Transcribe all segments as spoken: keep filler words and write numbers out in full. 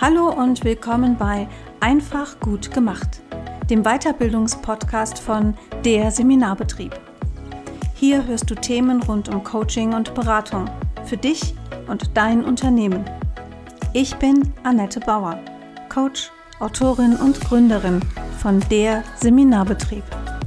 Hallo und willkommen bei Einfach gut gemacht, dem Weiterbildungspodcast von der Seminarbetrieb. Hier hörst du Themen rund um Coaching und Beratung für dich und dein Unternehmen. Ich bin Annette Bauer, Coach, Autorin und Gründerin von der Seminarbetrieb.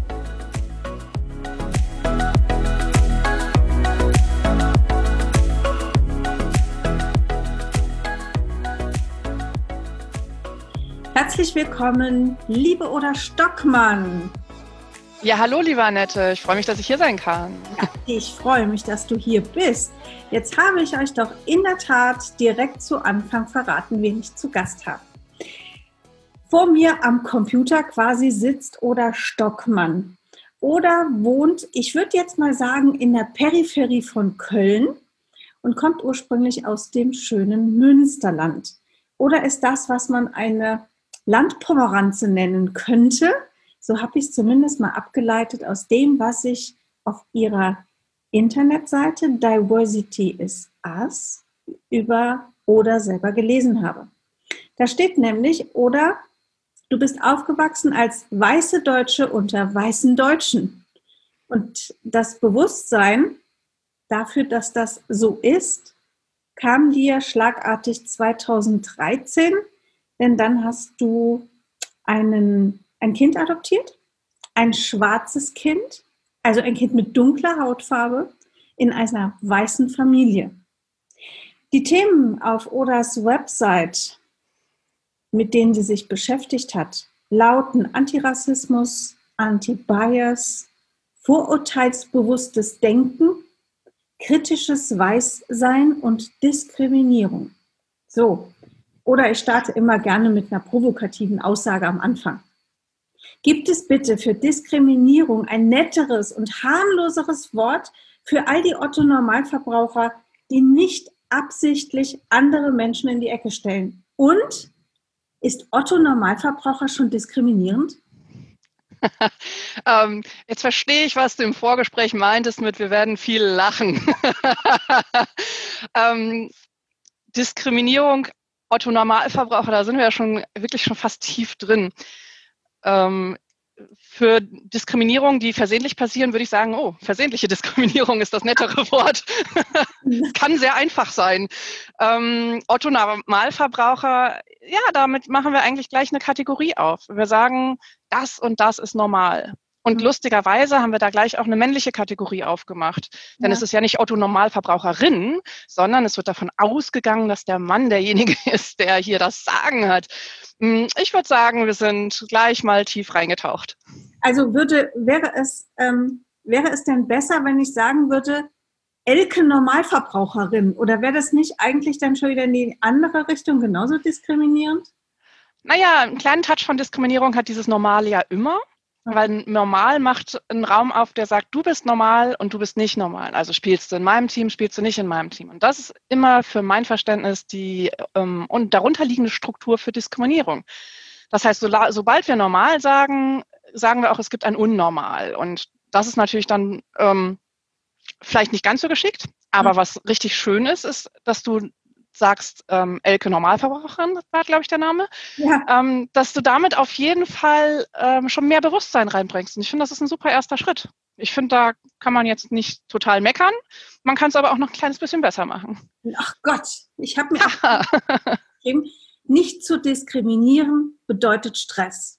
Herzlich willkommen, liebe Oda Stockmann. Ja, hallo, liebe Annette. Ich freue mich, dass ich hier sein kann. Ja, ich freue mich, dass du hier bist. Jetzt habe ich euch doch in der Tat direkt zu Anfang verraten, wen ich zu Gast habe. Vor mir am Computer quasi sitzt Oda Stockmann. Oda wohnt, ich würde jetzt mal sagen, in der Peripherie von Köln und kommt ursprünglich aus dem schönen Münsterland. Oder ist das, was man eine Landpomeranze nennen könnte? So habe ich es zumindest mal abgeleitet aus dem, was ich auf ihrer Internetseite Diversity is Us über Oda selber gelesen habe. Da steht nämlich, Oda, du bist aufgewachsen als weiße Deutsche unter weißen Deutschen. Und das Bewusstsein dafür, dass das so ist, kam dir schlagartig zweitausenddreizehn, denn dann hast du einen, ein Kind adoptiert, ein schwarzes Kind, also ein Kind mit dunkler Hautfarbe in einer weißen Familie. Die Themen auf Odas Website, mit denen sie sich beschäftigt hat, lauten Antirassismus, Anti-Bias, vorurteilsbewusstes Denken, kritisches Weißsein und Diskriminierung. So, oder ich starte immer gerne mit einer provokativen Aussage am Anfang. Gibt es bitte für Diskriminierung ein netteres und harmloseres Wort für all die Otto-Normalverbraucher, die nicht absichtlich andere Menschen in die Ecke stellen? Und ist Otto-Normalverbraucher schon diskriminierend? ähm, jetzt verstehe ich, was du im Vorgespräch meintest mit, wir werden viel lachen. ähm, Diskriminierung, Otto-Normalverbraucher, da sind wir ja schon wirklich schon fast tief drin. Ähm, für Diskriminierung, die versehentlich passieren, würde ich sagen, oh, versehentliche Diskriminierung ist das nettere Wort. Kann sehr einfach sein. Ähm, Otto-Normalverbraucher, ja, damit machen wir eigentlich gleich eine Kategorie auf. Wir sagen, das und das ist normal. Und mhm. lustigerweise haben wir da gleich auch eine männliche Kategorie aufgemacht. Denn ja. es ist ja nicht Otto-Normalverbraucherin, sondern es wird davon ausgegangen, dass der Mann derjenige ist, der hier das Sagen hat. Ich würde sagen, wir sind gleich mal tief reingetaucht. Also würde, wäre es, ähm, wäre es denn besser, wenn ich sagen würde, Elke Normalverbraucherin? Oder wäre das nicht eigentlich dann schon wieder in die andere Richtung genauso diskriminierend? Naja, einen kleinen Touch von Diskriminierung hat dieses Normale ja immer. Weil normal macht einen Raum auf, der sagt, du bist normal und du bist nicht normal. Also spielst du in meinem Team, spielst du nicht in meinem Team. Und das ist immer für mein Verständnis die ähm, und darunterliegende Struktur für Diskriminierung. Das heißt, so, sobald wir normal sagen, sagen wir auch, es gibt ein Unnormal. Und das ist natürlich dann ähm, vielleicht nicht ganz so geschickt. Aber mhm. was richtig schön ist, ist, dass du sagst, ähm, Elke Normalverbraucherin, war, glaube ich, der Name, ja. ähm, dass du damit auf jeden Fall ähm, schon mehr Bewusstsein reinbringst. Und ich finde, das ist ein super erster Schritt. Ich finde, da kann man jetzt nicht total meckern, man kann es aber auch noch ein kleines bisschen besser machen. Ach Gott, ich habe mir auch geschrieben, nicht zu diskriminieren bedeutet Stress.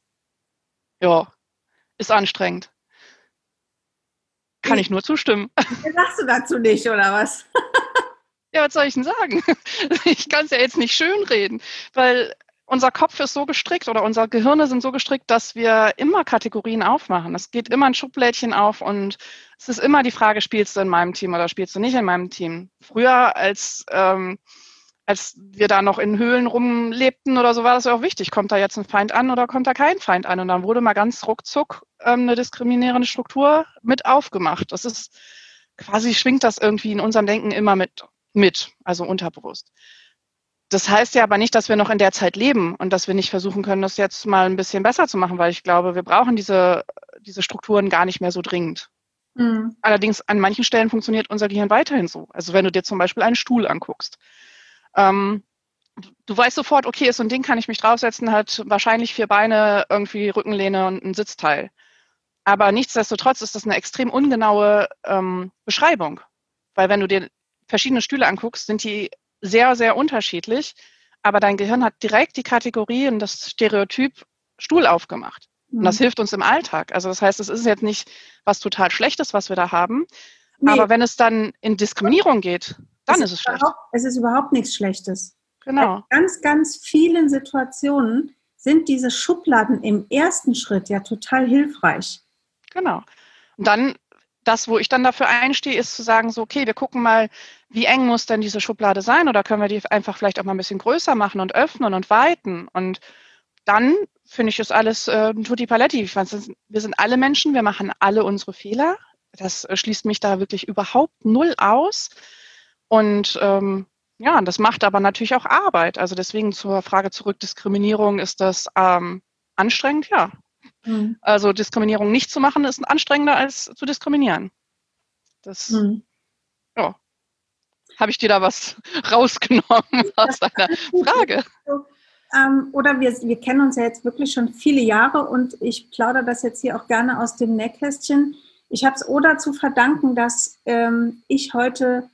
Ja, ist anstrengend. Kann ich, ich nur zustimmen. Sagst du dazu nicht, oder was? Ja, was soll ich denn sagen? Ich kann es ja jetzt nicht schönreden, weil unser Kopf ist so gestrickt oder unsere Gehirne sind so gestrickt, dass wir immer Kategorien aufmachen. Es geht immer ein Schublädchen auf und es ist immer die Frage, spielst du in meinem Team oder spielst du nicht in meinem Team? Früher, als, ähm, als wir da noch in Höhlen rumlebten oder so, war das ja auch wichtig. Kommt da jetzt ein Feind an oder kommt da kein Feind an? Und dann wurde mal ganz ruckzuck ähm, eine diskriminierende Struktur mit aufgemacht. Das ist quasi, schwingt das irgendwie in unserem Denken immer mit. mit, also unterbewusst. Das heißt ja aber nicht, dass wir noch in der Zeit leben und dass wir nicht versuchen können, das jetzt mal ein bisschen besser zu machen, weil ich glaube, wir brauchen diese, diese Strukturen gar nicht mehr so dringend. Mhm. Allerdings an manchen Stellen funktioniert unser Gehirn weiterhin so. Also wenn du dir zum Beispiel einen Stuhl anguckst. Ähm, du weißt sofort, okay, so ein Ding kann ich mich draufsetzen, hat wahrscheinlich vier Beine, irgendwie Rückenlehne und ein Sitzteil. Aber nichtsdestotrotz ist das eine extrem ungenaue ähm, Beschreibung. Weil wenn du dir verschiedene Stühle anguckst, sind die sehr, sehr unterschiedlich. Aber dein Gehirn hat direkt die Kategorie und das Stereotyp Stuhl aufgemacht. Mhm. Und das hilft uns im Alltag. Also das heißt, es ist jetzt nicht was total Schlechtes, was wir da haben. Nee. Aber wenn es dann in Diskriminierung geht, dann es ist es schlecht. Es ist überhaupt nichts Schlechtes. Genau. In ganz, ganz vielen Situationen sind diese Schubladen im ersten Schritt ja total hilfreich. Genau. Und dann, das, wo ich dann dafür einstehe, ist zu sagen, so, okay, wir gucken mal, wie eng muss denn diese Schublade sein oder können wir die einfach vielleicht auch mal ein bisschen größer machen und öffnen und weiten. Und dann finde ich das alles äh, tutti paletti. Wir sind alle Menschen, wir machen alle unsere Fehler. Das äh, schließt mich da wirklich überhaupt null aus. Und ähm, ja, das macht aber natürlich auch Arbeit. Also deswegen zur Frage zurück, Diskriminierung, ist das ähm, anstrengend? Ja. Mhm. Also Diskriminierung nicht zu machen, ist anstrengender als zu diskriminieren. Das, mhm. ja. Habe ich dir da was rausgenommen aus deiner Frage? Ähm, oder wir, wir kennen uns ja jetzt wirklich schon viele Jahre und ich plaudere das jetzt hier auch gerne aus dem Nähkästchen. Ich habe es Oda zu verdanken, dass ähm, ich heute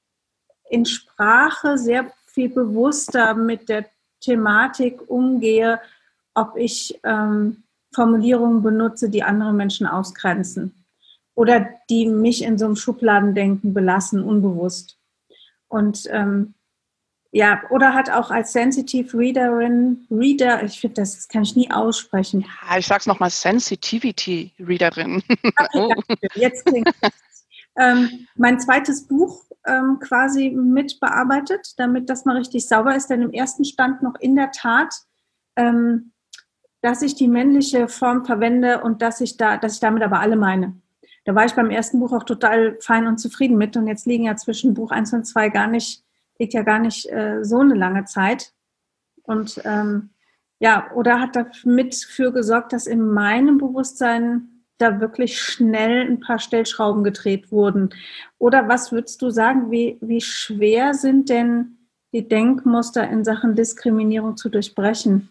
in Sprache sehr viel bewusster mit der Thematik umgehe, ob ich ähm, Formulierungen benutze, die andere Menschen ausgrenzen oder die mich in so einem Schubladendenken belassen, unbewusst. Und ähm, ja, oder hat auch als Sensitive Readerin, Reader, ich finde, das kann ich nie aussprechen. Ja, ich sag's nochmal, Sensitivity Readerin. Okay, danke. Jetzt klingt es. Ähm, mein zweites Buch ähm, quasi mitbearbeitet, damit das mal richtig sauber ist, denn im ersten stand noch in der Tat, ähm, dass ich die männliche Form verwende und dass ich da, dass ich damit aber alle meine. Da war ich beim ersten Buch auch total fein und zufrieden mit und jetzt liegen ja zwischen Buch eins und zwei gar nicht, liegt ja gar nicht äh, so eine lange Zeit. Und ähm, ja, oder hat damit für gesorgt, dass in meinem Bewusstsein da wirklich schnell ein paar Stellschrauben gedreht wurden. Oder was würdest du sagen, wie, wie schwer sind denn die Denkmuster in Sachen Diskriminierung zu durchbrechen?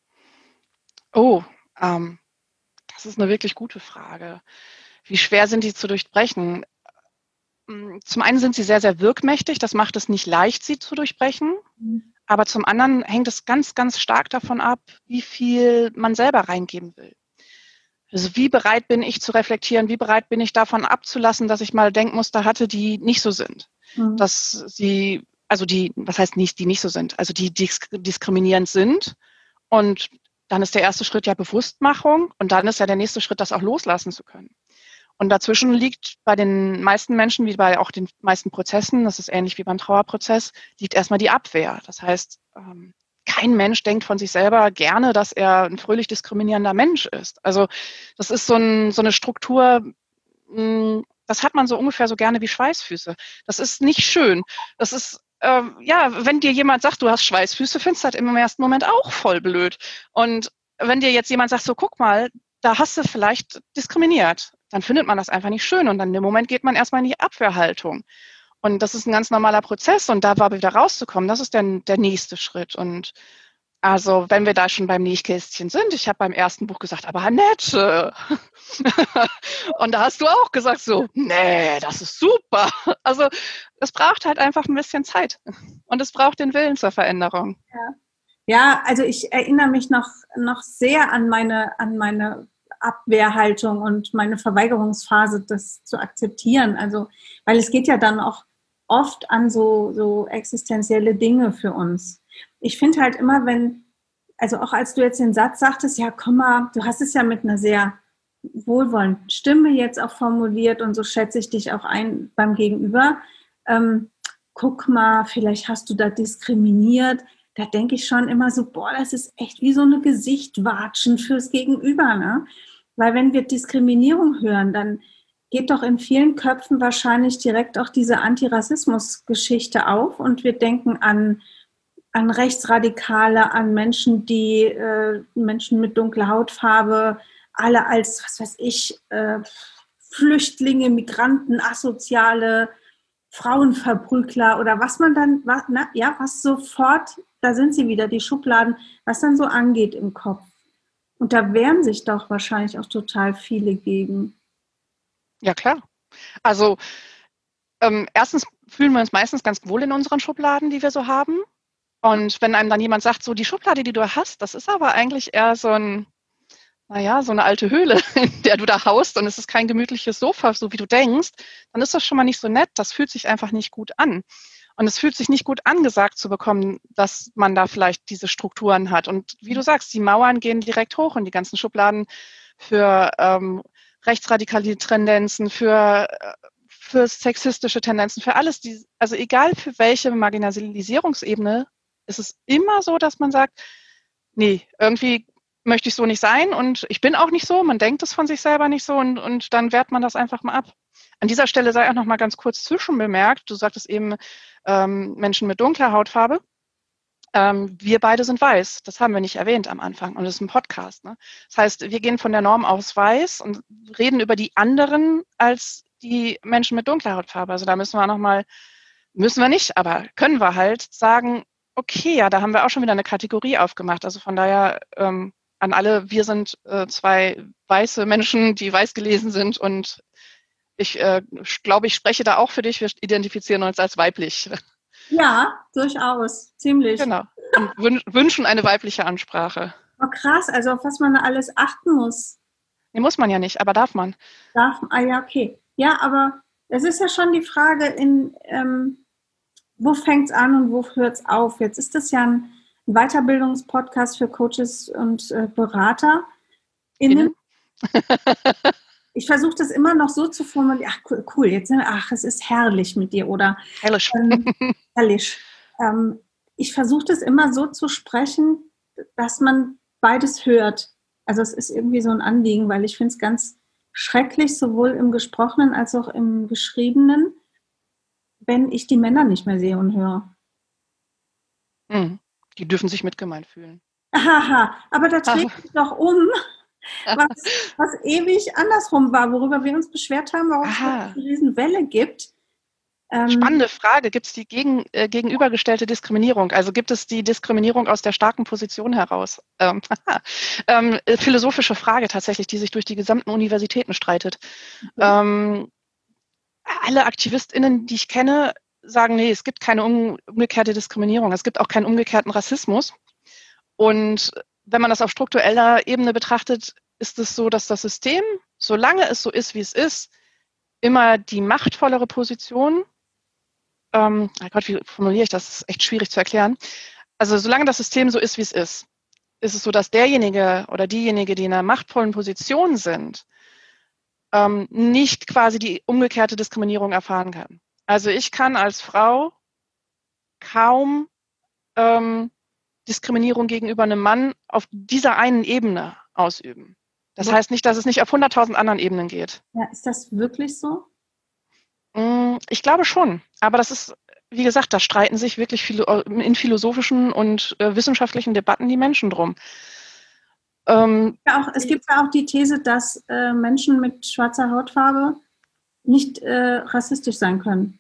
Oh, ähm, das ist eine wirklich gute Frage. Wie schwer sind die zu durchbrechen? Zum einen sind sie sehr, sehr wirkmächtig. Das macht es nicht leicht, sie zu durchbrechen. Mhm. Aber zum anderen hängt es ganz, ganz stark davon ab, wie viel man selber reingeben will. Also wie bereit bin ich zu reflektieren? Wie bereit bin ich davon abzulassen, dass ich mal Denkmuster hatte, die nicht so sind? Mhm. Dass sie, also die, was heißt nicht, die nicht so sind? Also die disk- diskriminierend sind. Und dann ist der erste Schritt ja Bewusstmachung. Und dann ist ja der nächste Schritt, das auch loslassen zu können. Und dazwischen liegt bei den meisten Menschen, wie bei auch den meisten Prozessen, das ist ähnlich wie beim Trauerprozess, liegt erstmal die Abwehr. Das heißt, ähm, kein Mensch denkt von sich selber gerne, dass er ein fröhlich diskriminierender Mensch ist. Also das ist so, ein, so eine Struktur, mh, das hat man so ungefähr so gerne wie Schweißfüße. Das ist nicht schön. Das ist, äh, ja, wenn dir jemand sagt, du hast Schweißfüße, findest du das im ersten Moment auch voll blöd. Und wenn dir jetzt jemand sagt, so guck mal, da hast du vielleicht diskriminiert, dann findet man das einfach nicht schön und dann im Moment geht man erstmal in die Abwehrhaltung. Und das ist ein ganz normaler Prozess und da war wieder rauszukommen, das ist dann der nächste Schritt. Und also wenn wir da schon beim Nähkästchen sind, ich habe beim ersten Buch gesagt, aber Annette. Und da hast du auch gesagt so, nee, das ist super. Also es braucht halt einfach ein bisschen Zeit und es braucht den Willen zur Veränderung. Ja, ja, also ich erinnere mich noch, noch sehr an meine, an meine Abwehrhaltung und meine Verweigerungsphase, das zu akzeptieren. Also, weil es geht ja dann auch oft an so, so existenzielle Dinge für uns. Ich finde halt immer, wenn, also auch als du jetzt den Satz sagtest, ja, komm mal, du hast es ja mit einer sehr wohlwollenden Stimme jetzt auch formuliert und so schätze ich dich auch ein beim Gegenüber. Ähm, guck mal, vielleicht hast du da diskriminiert. Da denke ich schon immer so, boah, das ist echt wie so eine Gesichtwatschen fürs Gegenüber, ne? Weil wenn wir Diskriminierung hören, dann geht doch in vielen Köpfen wahrscheinlich direkt auch diese Antirassismus-Geschichte auf und wir denken an, an Rechtsradikale, an Menschen, die äh, Menschen mit dunkler Hautfarbe, alle als, was weiß ich, äh, Flüchtlinge, Migranten, Asoziale, Frauenverprügler oder was man dann, was, na, ja, was sofort, da sind sie wieder, die Schubladen, was dann so angeht im Kopf. Und da wehren sich doch wahrscheinlich auch total viele gegen. Ja, klar. Also ähm, erstens fühlen wir uns meistens ganz wohl in unseren Schubladen, die wir so haben. Und wenn einem dann jemand sagt, so die Schublade, die du hast, das ist aber eigentlich eher so ein, naja, so eine alte Höhle, in der du da haust und es ist kein gemütliches Sofa, so wie du denkst, dann ist das schon mal nicht so nett. Das fühlt sich einfach nicht gut an. Und es fühlt sich nicht gut an, gesagt zu bekommen, dass man da vielleicht diese Strukturen hat. Und wie du sagst, die Mauern gehen direkt hoch und die ganzen Schubladen für ähm, rechtsradikale Tendenzen, für, für sexistische Tendenzen, für alles, die, also egal für welche Marginalisierungsebene, ist es immer so, dass man sagt, nee, irgendwie möchte ich so nicht sein und ich bin auch nicht so, man denkt es von sich selber nicht so und, und dann wehrt man das einfach mal ab. An dieser Stelle sei auch noch mal ganz kurz zwischenbemerkt, du sagtest eben ähm, Menschen mit dunkler Hautfarbe. Ähm, wir beide sind weiß, das haben wir nicht erwähnt am Anfang und das ist ein Podcast. Ne? Das heißt, wir gehen von der Norm aus weiß und reden über die anderen als die Menschen mit dunkler Hautfarbe. Also da müssen wir noch mal, müssen wir nicht, aber können wir halt sagen, okay, ja, da haben wir auch schon wieder eine Kategorie aufgemacht. Also von daher ähm, an alle, wir sind äh, zwei weiße Menschen, die weiß gelesen sind und ich äh, glaube, ich spreche da auch für dich, wir identifizieren uns als weiblich. Ja, durchaus, ziemlich. Genau. Und wün- wünschen eine weibliche Ansprache. Oh, krass, also auf was man da alles achten muss. Nee, muss man ja nicht, aber darf man. Darf, ah ja, okay. Ja, aber es ist ja schon die Frage, in, ähm, wo fängt es an und wo hört es auf? Jetzt ist das ja ein Weiterbildungspodcast für Coaches und äh, Berater. Innen. Ich versuche das immer noch so zu formulieren, ach cool, cool, jetzt sind wir, ach, es ist herrlich mit dir oder Herrlich. Ähm, herrlich. Ähm, ich versuche das immer so zu sprechen, dass man beides hört. Also es ist irgendwie so ein Anliegen, weil ich finde es ganz schrecklich, sowohl im Gesprochenen als auch im Geschriebenen, wenn ich die Männer nicht mehr sehe und höre. Mhm. Die dürfen sich mitgemeint fühlen. Haha, aber da dreht sich doch um, was, was ewig andersrum war, worüber wir uns beschwert haben, warum es eine Riesenwelle gibt. Ähm, Spannende Frage. Gibt es die gegen, äh, gegenübergestellte Diskriminierung? Also gibt es die Diskriminierung aus der starken Position heraus? Ähm, ähm, philosophische Frage tatsächlich, die sich durch die gesamten Universitäten streitet. Mhm. Ähm, alle AktivistInnen, die ich kenne, sagen, nee, es gibt keine umgekehrte Diskriminierung. Es gibt auch keinen umgekehrten Rassismus. Und wenn man das auf struktureller Ebene betrachtet, ist es so, dass das System, solange es so ist, wie es ist, immer die machtvollere Position, ähm, oh Gott, wie formuliere ich das? Das ist echt schwierig zu erklären. Also solange das System so ist, wie es ist, ist es so, dass derjenige oder diejenige, die in einer machtvollen Position sind, ähm, nicht quasi die umgekehrte Diskriminierung erfahren kann. Also ich kann als Frau kaum ähm, Diskriminierung gegenüber einem Mann auf dieser einen Ebene ausüben. Das heißt nicht, dass es nicht auf hunderttausend anderen Ebenen geht. Ja, ist das wirklich so? Ich glaube schon. Aber das ist, wie gesagt, da streiten sich wirklich viele, in philosophischen und äh, wissenschaftlichen Debatten die Menschen drum. Ähm, ja, auch, es gibt ja auch die These, dass äh, Menschen mit schwarzer Hautfarbe nicht äh, rassistisch sein können.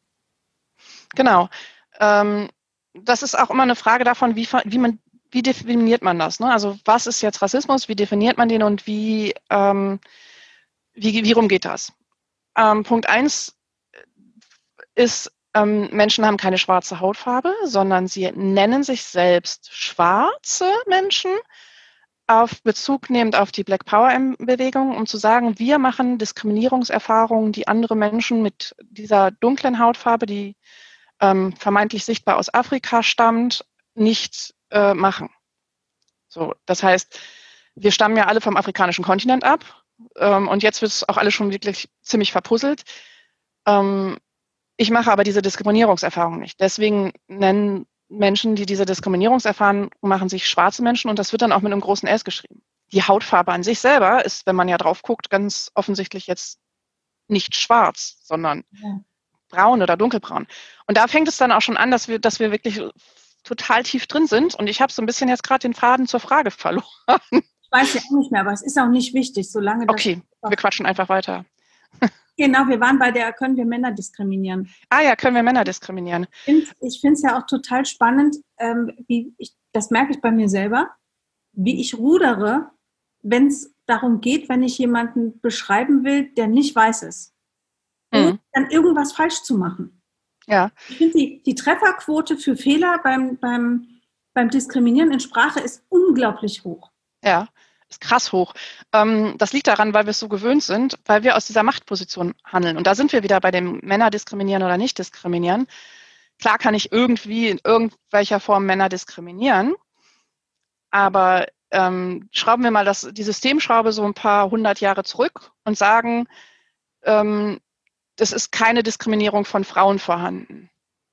Genau. Ähm, das ist auch immer eine Frage davon, wie, wie, man, wie definiert man das? Ne? Also was ist jetzt Rassismus, wie definiert man den und wie, ähm, wie, wie rum geht das? Ähm, Punkt eins ist, ähm, Menschen haben keine schwarze Hautfarbe, sondern sie nennen sich selbst schwarze Menschen, auf Bezug nehmend auf die Black Power-Bewegung, um zu sagen, wir machen Diskriminierungserfahrungen, die andere Menschen mit dieser dunklen Hautfarbe, die ähm, vermeintlich sichtbar aus Afrika stammt, nicht äh, machen. So, das heißt, wir stammen ja alle vom afrikanischen Kontinent ab ähm, und jetzt wird es auch alles schon wirklich ziemlich verpuzzelt. Ähm, ich mache aber diese Diskriminierungserfahrung nicht. Deswegen nennen Menschen, die diese Diskriminierungserfahrung machen, sich schwarze Menschen und das wird dann auch mit einem großen S geschrieben. Die Hautfarbe an sich selber ist, wenn man ja drauf guckt, ganz offensichtlich jetzt nicht schwarz, sondern ja. braun oder dunkelbraun. Und da fängt es dann auch schon an, dass wir, dass wir wirklich total tief drin sind. Und ich habe so ein bisschen jetzt gerade den Faden zur Frage verloren. Ich weiß ja auch nicht mehr, aber es ist auch nicht wichtig, solange das... Okay, wir quatschen einfach weiter. Genau, wir waren bei der, können wir Männer diskriminieren? Ah ja, können wir Männer diskriminieren? Ich finde es ja auch total spannend, ähm, wie ich, das merke ich bei mir selber, wie ich rudere, wenn es darum geht, wenn ich jemanden beschreiben will, der nicht weiß ist. Ohne Mhm. dann irgendwas falsch zu machen. Ja. Ich finde, die, die Trefferquote für Fehler beim, beim, beim Diskriminieren in Sprache ist unglaublich hoch. Ja, ist krass hoch. Ähm, das liegt daran, weil wir es so gewöhnt sind, weil wir aus dieser Machtposition handeln. Und da sind wir wieder bei dem Männer diskriminieren oder nicht diskriminieren. Klar kann ich irgendwie in irgendwelcher Form Männer diskriminieren, aber ähm, schrauben wir mal das, die Systemschraube so ein paar hundert Jahre zurück und sagen, ähm, es ist keine Diskriminierung von Frauen vorhanden.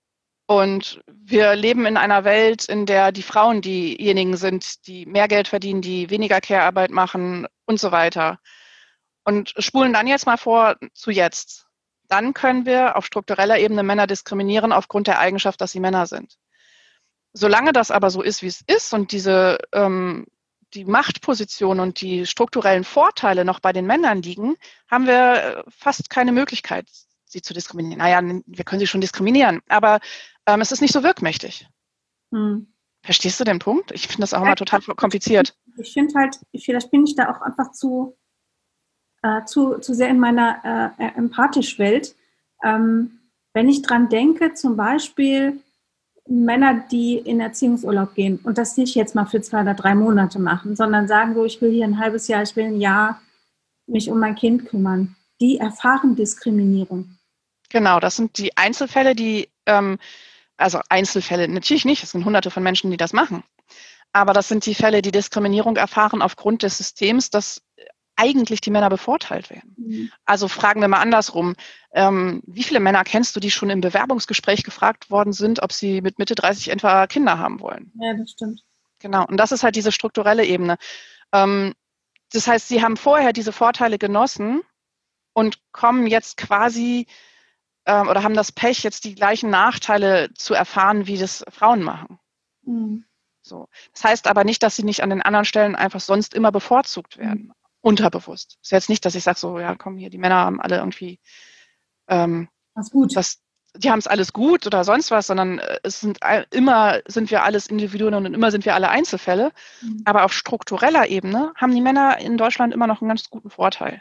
Und wir leben in einer Welt, in der die Frauen diejenigen sind, die mehr Geld verdienen, die weniger Care-Arbeit machen und so weiter. Und spulen dann jetzt mal vor zu jetzt. Dann können wir auf struktureller Ebene Männer diskriminieren aufgrund der Eigenschaft, dass sie Männer sind. Solange das aber so ist, wie es ist und diese ähm, die Machtposition und die strukturellen Vorteile noch bei den Männern liegen, haben wir fast keine Möglichkeit, sie zu diskriminieren. Naja, wir können sie schon diskriminieren, aber ähm, es ist nicht so wirkmächtig. Hm. Verstehst du den Punkt? Ich finde das auch immer total kompliziert. Ich finde halt, vielleicht bin ich da auch einfach zu, äh, zu, zu sehr in meiner äh, empathisch Welt. Ähm, wenn ich dran denke, zum Beispiel Männer, die in Erziehungsurlaub gehen und das nicht jetzt mal für zwei oder drei Monate machen, sondern sagen so, ich will hier ein halbes Jahr, ich will ein Jahr mich um mein Kind kümmern. Die erfahren Diskriminierung. Genau, das sind die Einzelfälle, die, ähm, also Einzelfälle natürlich nicht, es sind hunderte von Menschen, die das machen. Aber das sind die Fälle, die Diskriminierung erfahren aufgrund des Systems, dass eigentlich die Männer bevorteilt werden. Mhm. Also fragen wir mal andersrum. Ähm, wie viele Männer kennst du, die schon im Bewerbungsgespräch gefragt worden sind, ob sie mit Mitte dreißig etwa Kinder haben wollen? Ja, das stimmt. Genau, und das ist halt diese strukturelle Ebene. Ähm, das heißt, sie haben vorher diese Vorteile genossen und kommen jetzt quasi ähm, oder haben das Pech, jetzt die gleichen Nachteile zu erfahren, wie das Frauen machen. Mhm. So. Das heißt aber nicht, dass sie nicht an den anderen Stellen einfach sonst immer bevorzugt werden. Mhm. Unterbewusst. Ist jetzt nicht, dass ich sage so, ja komm hier, die Männer haben alle irgendwie ähm, was gut. Das, die haben es alles gut oder sonst was, sondern es sind immer sind wir alles Individuen und immer sind wir alle Einzelfälle. Mhm. Aber auf struktureller Ebene haben die Männer in Deutschland immer noch einen ganz guten Vorteil.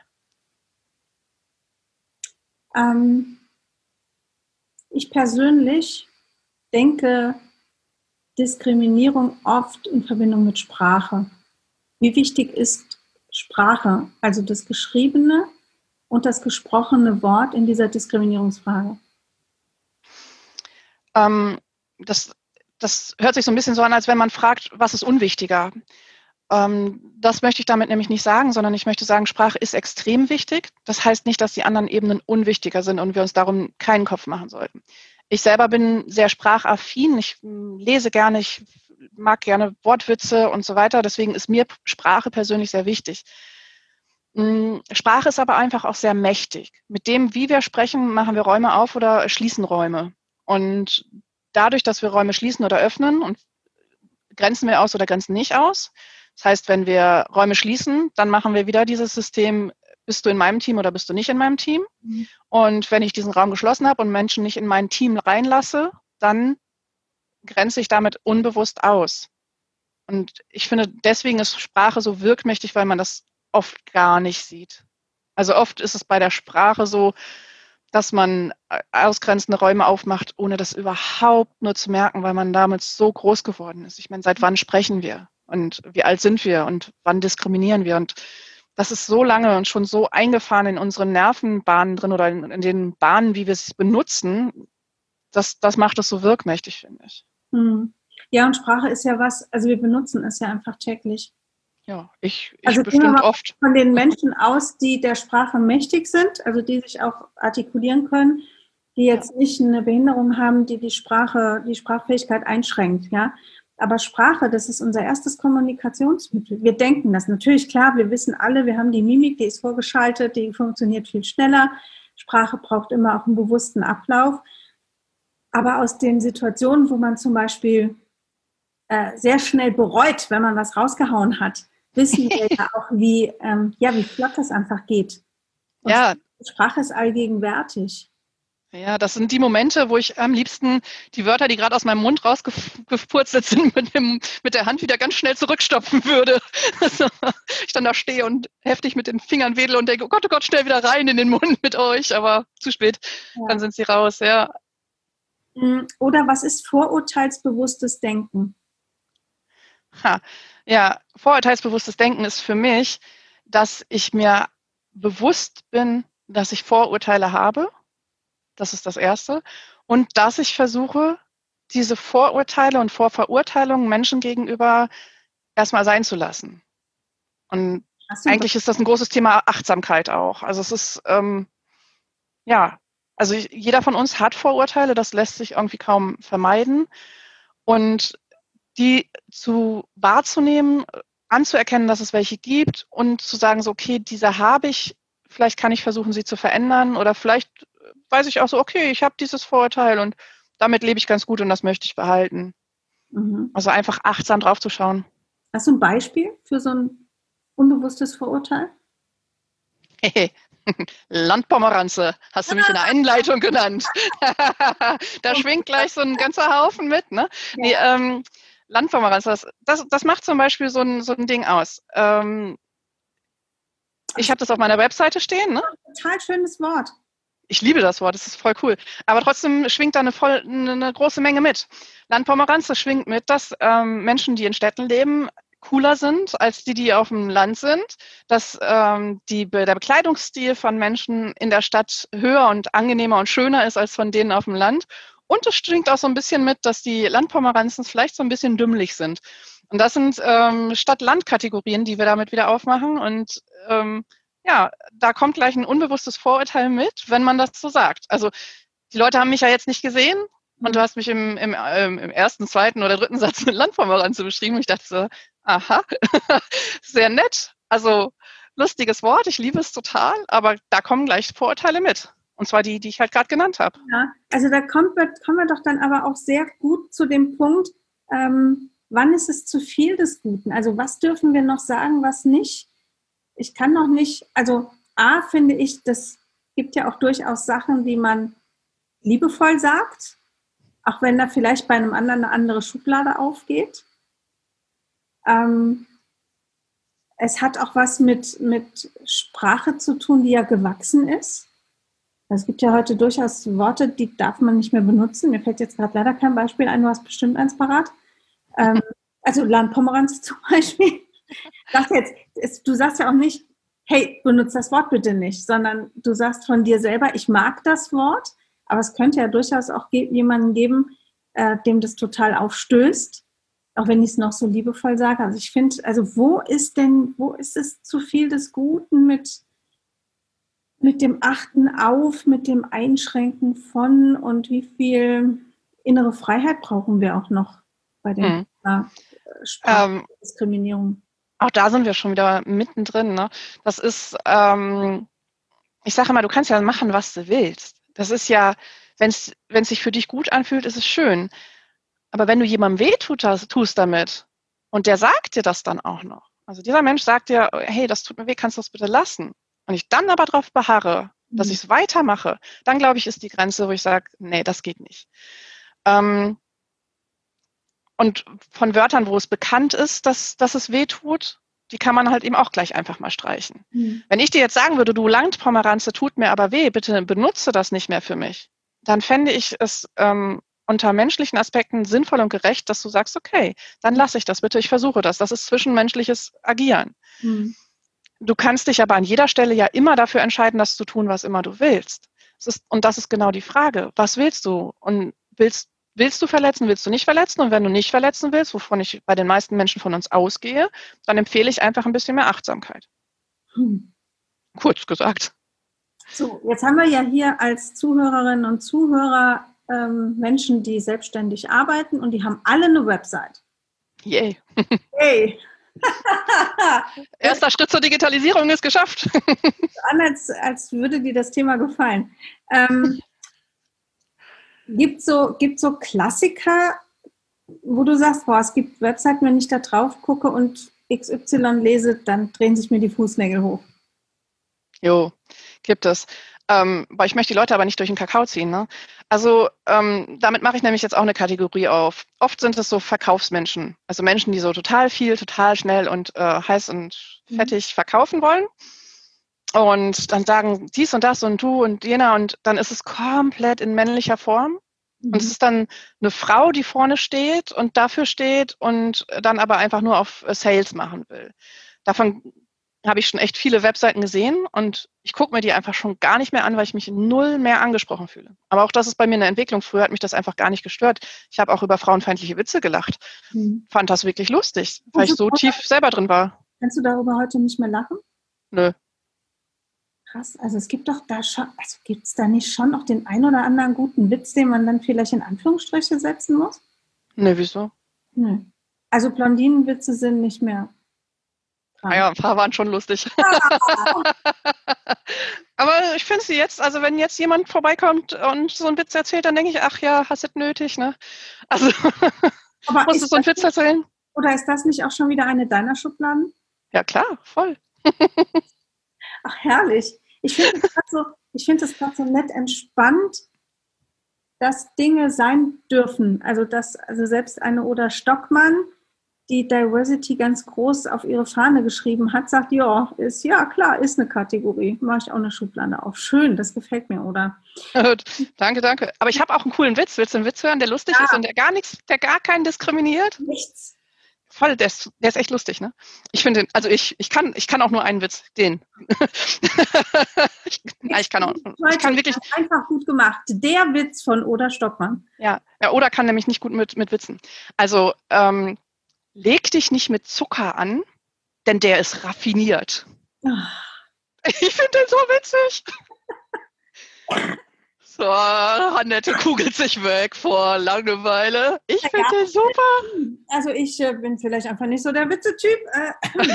Ähm, ich persönlich denke Diskriminierung oft in Verbindung mit Sprache. Wie wichtig ist Sprache, also das geschriebene und das gesprochene Wort in dieser Diskriminierungsfrage? Ähm, das, das hört sich so ein bisschen so an, als wenn man fragt, was ist unwichtiger? Ähm, das möchte ich damit nämlich nicht sagen, sondern ich möchte sagen, Sprache ist extrem wichtig. Das heißt nicht, dass die anderen Ebenen unwichtiger sind und wir uns darum keinen Kopf machen sollten. Ich selber bin sehr sprachaffin, ich lese gerne, ich mag gerne Wortwitze und so weiter. Deswegen ist mir Sprache persönlich sehr wichtig. Sprache ist aber einfach auch sehr mächtig. Mit dem, wie wir sprechen, machen wir Räume auf oder schließen Räume. Und dadurch, dass wir Räume schließen oder öffnen, und grenzen wir aus oder grenzen nicht aus. Das heißt, wenn wir Räume schließen, dann machen wir wieder dieses System, bist du in meinem Team oder bist du nicht in meinem Team? Mhm. Und wenn ich diesen Raum geschlossen habe und Menschen nicht in mein Team reinlasse, dann grenze ich damit unbewusst aus. Und ich finde, deswegen ist Sprache so wirkmächtig, weil man das oft gar nicht sieht. Also oft ist es bei der Sprache so, dass man ausgrenzende Räume aufmacht, ohne das überhaupt nur zu merken, weil man damit so groß geworden ist. Ich meine, seit wann sprechen wir? Und wie alt sind wir? Und wann diskriminieren wir? Und das ist so lange und schon so eingefahren in unseren Nervenbahnen drin oder in, in den Bahnen, wie wir es benutzen. Das, das macht es so wirkmächtig, finde ich. Hm. Ja, und Sprache ist ja was, also wir benutzen es ja einfach täglich. Ja, ich, ich also bestimmt oft. Von den Menschen aus, die der Sprache mächtig sind, also die sich auch artikulieren können, die jetzt ja. nicht eine Behinderung haben, die die Sprache, die Sprachfähigkeit einschränkt, ja. Aber Sprache, das ist unser erstes Kommunikationsmittel. Wir denken das natürlich, klar, wir wissen alle, wir haben die Mimik, die ist vorgeschaltet, die funktioniert viel schneller. Sprache braucht immer auch einen bewussten Ablauf. Aber aus den Situationen, wo man zum Beispiel äh, sehr schnell bereut, wenn man was rausgehauen hat, wissen wir ja auch, wie, ähm, ja, wie flott das einfach geht. Und ja, Sprache ist allgegenwärtig. Ja, das sind die Momente, wo ich am liebsten die Wörter, die gerade aus meinem Mund rausgepurzelt sind, mit, dem, mit der Hand wieder ganz schnell zurückstopfen würde. Also, ich dann da stehe und heftig mit den Fingern wedel und denke, oh Gott, oh Gott, schnell wieder rein in den Mund mit euch, aber zu spät, Ja. Dann sind sie raus, ja. Oder was ist vorurteilsbewusstes Denken? Ha. Ja, vorurteilsbewusstes Denken ist für mich, dass ich mir bewusst bin, dass ich Vorurteile habe. Das ist das Erste. Und dass ich versuche, diese Vorurteile und Vorverurteilungen Menschen gegenüber erstmal sein zu lassen. Und eigentlich ist das ein großes Thema Achtsamkeit auch. Also es ist, ähm, ja, also ich, jeder von uns hat Vorurteile, das lässt sich irgendwie kaum vermeiden. Und die zu wahrzunehmen, anzuerkennen, dass es welche gibt und zu sagen, so, okay, diese habe ich, vielleicht kann ich versuchen, sie zu verändern oder vielleicht weiß ich auch so, okay, ich habe dieses Vorurteil und damit lebe ich ganz gut und das möchte ich behalten. Mhm. Also einfach achtsam drauf zu schauen. Hast du ein Beispiel für so ein unbewusstes Vorurteil? Hey, Landpomeranze, hast du mich in der Einleitung genannt. Da schwingt gleich so ein ganzer Haufen mit, ne? Ja. Nee, ähm, Landpomeranze, das, das, das macht zum Beispiel so ein, so ein Ding aus. Ähm, ich habe das auf meiner Webseite stehen, ne? Total schönes Wort. Ich liebe das Wort, das ist voll cool. Aber trotzdem schwingt da eine, voll, eine große Menge mit. Landpomeranze schwingt mit, dass ähm, Menschen, die in Städten leben, cooler sind als die, die auf dem Land sind, dass ähm, die, der Bekleidungsstil von Menschen in der Stadt höher und angenehmer und schöner ist als von denen auf dem Land. Und es schwingt auch so ein bisschen mit, dass die Landpomeranzen vielleicht so ein bisschen dümmlich sind. Und das sind ähm, Stadt-Land-Kategorien, die wir damit wieder aufmachen. Und ähm, ja, da kommt gleich ein unbewusstes Vorurteil mit, wenn man das so sagt. Also die Leute haben mich ja jetzt nicht gesehen und du hast mich im, im, ähm, im ersten, zweiten oder dritten Satz mit Landpomeranze beschrieben. Und ich dachte so, aha, sehr nett. Also lustiges Wort, ich liebe es total, aber da kommen gleich Vorurteile mit. Und zwar die, die ich halt gerade genannt habe. Ja, also da kommt, kommen wir doch dann aber auch sehr gut zu dem Punkt, ähm, wann ist es zu viel des Guten? Also was dürfen wir noch sagen, was nicht? Ich kann noch nicht, also A, finde ich, das gibt ja auch durchaus Sachen, die man liebevoll sagt, auch wenn da vielleicht bei einem anderen eine andere Schublade aufgeht. Ähm, es hat auch was mit, mit Sprache zu tun, die ja gewachsen ist. Es gibt ja heute durchaus Worte, die darf man nicht mehr benutzen. Mir fällt jetzt gerade leider kein Beispiel ein, du hast bestimmt eins parat. Ähm, also Landpomeranz zum Beispiel. Sag jetzt, du sagst ja auch nicht, hey, benutze das Wort bitte nicht, sondern du sagst von dir selber, ich mag das Wort, aber es könnte ja durchaus auch jemanden geben, äh, dem das total aufstößt, auch wenn ich es noch so liebevoll sage. Also ich finde, also wo ist denn, wo ist es zu viel des Guten mit, mit dem Achten auf, mit dem Einschränken von und wie viel innere Freiheit brauchen wir auch noch bei den hm. Sprachdiskriminierung? Ähm. Auch da sind wir schon wieder mittendrin. Ne? Das ist, ähm, ich sage immer, du kannst ja machen, was du willst. Das ist ja, wenn es sich für dich gut anfühlt, ist es schön. Aber wenn du jemandem weh tust damit und der sagt dir das dann auch noch, also dieser Mensch sagt dir, hey, das tut mir weh, kannst du das bitte lassen? Und ich dann aber darauf beharre, mhm. dass ich es weitermache, dann glaube ich, ist die Grenze, wo ich sage, nee, das geht nicht. Ähm, Und von Wörtern, wo es bekannt ist, dass, dass es weh tut, die kann man halt eben auch gleich einfach mal streichen. Mhm. Wenn ich dir jetzt sagen würde, du Landpomeranze tut mir aber weh, bitte benutze das nicht mehr für mich, dann fände ich es ähm, unter menschlichen Aspekten sinnvoll und gerecht, dass du sagst, okay, dann lasse ich das bitte, ich versuche das. Das ist zwischenmenschliches Agieren. Mhm. Du kannst dich aber an jeder Stelle ja immer dafür entscheiden, das zu tun, was immer du willst. Es ist, und das ist genau die Frage. Was willst du? Und willst Willst du verletzen, willst du nicht verletzen? Und wenn du nicht verletzen willst, wovon ich bei den meisten Menschen von uns ausgehe, dann empfehle ich einfach ein bisschen mehr Achtsamkeit. Hm. Kurz gesagt. So, jetzt haben wir ja hier als Zuhörerinnen und Zuhörer ähm, Menschen, die selbstständig arbeiten und die haben alle eine Website. Yay. Yay. Erster Schritt zur Digitalisierung ist geschafft. An, als, als würde dir das Thema gefallen. Ähm, Gibt so, gibt so Klassiker, wo du sagst, boah, es gibt Webseiten, wenn ich da drauf gucke und X Y lese, dann drehen sich mir die Fußnägel hoch. Jo, Gibt es. Ähm, boah, ich möchte die Leute aber nicht durch den Kakao ziehen. Ne? Also ähm, damit mache ich nämlich jetzt auch eine Kategorie auf. Oft sind es so Verkaufsmenschen. Also Menschen, die so total viel, total schnell und äh, heiß und fettig verkaufen wollen. Und dann sagen dies und das und du und jener. Und dann ist es komplett in männlicher Form. Mhm. Und es ist dann eine Frau, die vorne steht und dafür steht und dann aber einfach nur auf Sales machen will. Davon habe ich schon echt viele Webseiten gesehen und ich gucke mir die einfach schon gar nicht mehr an, weil ich mich null mehr angesprochen fühle. Aber auch das ist bei mir eine Entwicklung. Früher hat mich das einfach gar nicht gestört. Ich habe auch über frauenfeindliche Witze gelacht. Mhm. Fand das wirklich lustig, weil ich so tief selber drin war. Kannst du darüber heute nicht mehr lachen? Nö. Krass, also es gibt doch da schon, also gibt es da nicht schon noch den ein oder anderen guten Witz, den man dann vielleicht in Anführungsstriche setzen muss? Nö, wieso? Nö. Also Blondinenwitze sind nicht mehr dran. Naja, ein paar waren schon lustig. Aber ich finde sie jetzt, also wenn jetzt jemand vorbeikommt und so einen Witz erzählt, dann denke ich, ach ja, hast du nötig, ne? Also, Aber musst du so einen Witz erzählen? Oder ist das nicht auch schon wieder eine deiner Schubladen? Ja, klar, voll. Ach, herrlich. Ich finde es gerade so, ich finde es gerade so nett entspannt, dass Dinge sein dürfen. Also, dass also selbst eine Oda Stockmann, die Diversity ganz groß auf ihre Fahne geschrieben hat, sagt, ja, ist, ja klar, ist eine Kategorie. Mache ich auch eine Schublade auf. Schön, das gefällt mir, Oda. Danke, danke. Aber ich habe auch einen coolen Witz. Willst du einen Witz hören, der lustig ja. ist und der gar nichts, der gar keinen diskriminiert? Nichts. Voll, der ist, der ist echt lustig, ne? Ich finde, also ich, ich kann, ich kann auch nur einen Witz, den. ich, ja, ich kann auch, ich kann wirklich. Einfach gut gemacht. Der Witz von Oda Stockmann. Ja, ja, Oda kann nämlich nicht gut mit, mit Witzen. Also, ähm, leg dich nicht mit Zucker an, denn der ist raffiniert. Oh. Ich finde den so witzig. So, Annette kugelt sich weg vor Langeweile. Ich finde ja. den super. Also ich äh, bin vielleicht einfach nicht so der Witze-Typ. Äh,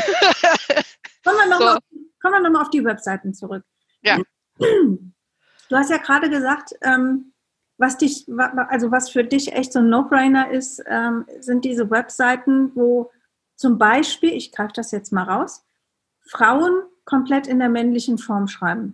kommen wir nochmal so. noch mal auf die Webseiten zurück. Ja. Du hast ja gerade gesagt, ähm, was dich, also was für dich echt so ein No-Brainer ist, ähm, sind diese Webseiten, wo zum Beispiel, ich greife das jetzt mal raus, Frauen komplett in der männlichen Form schreiben.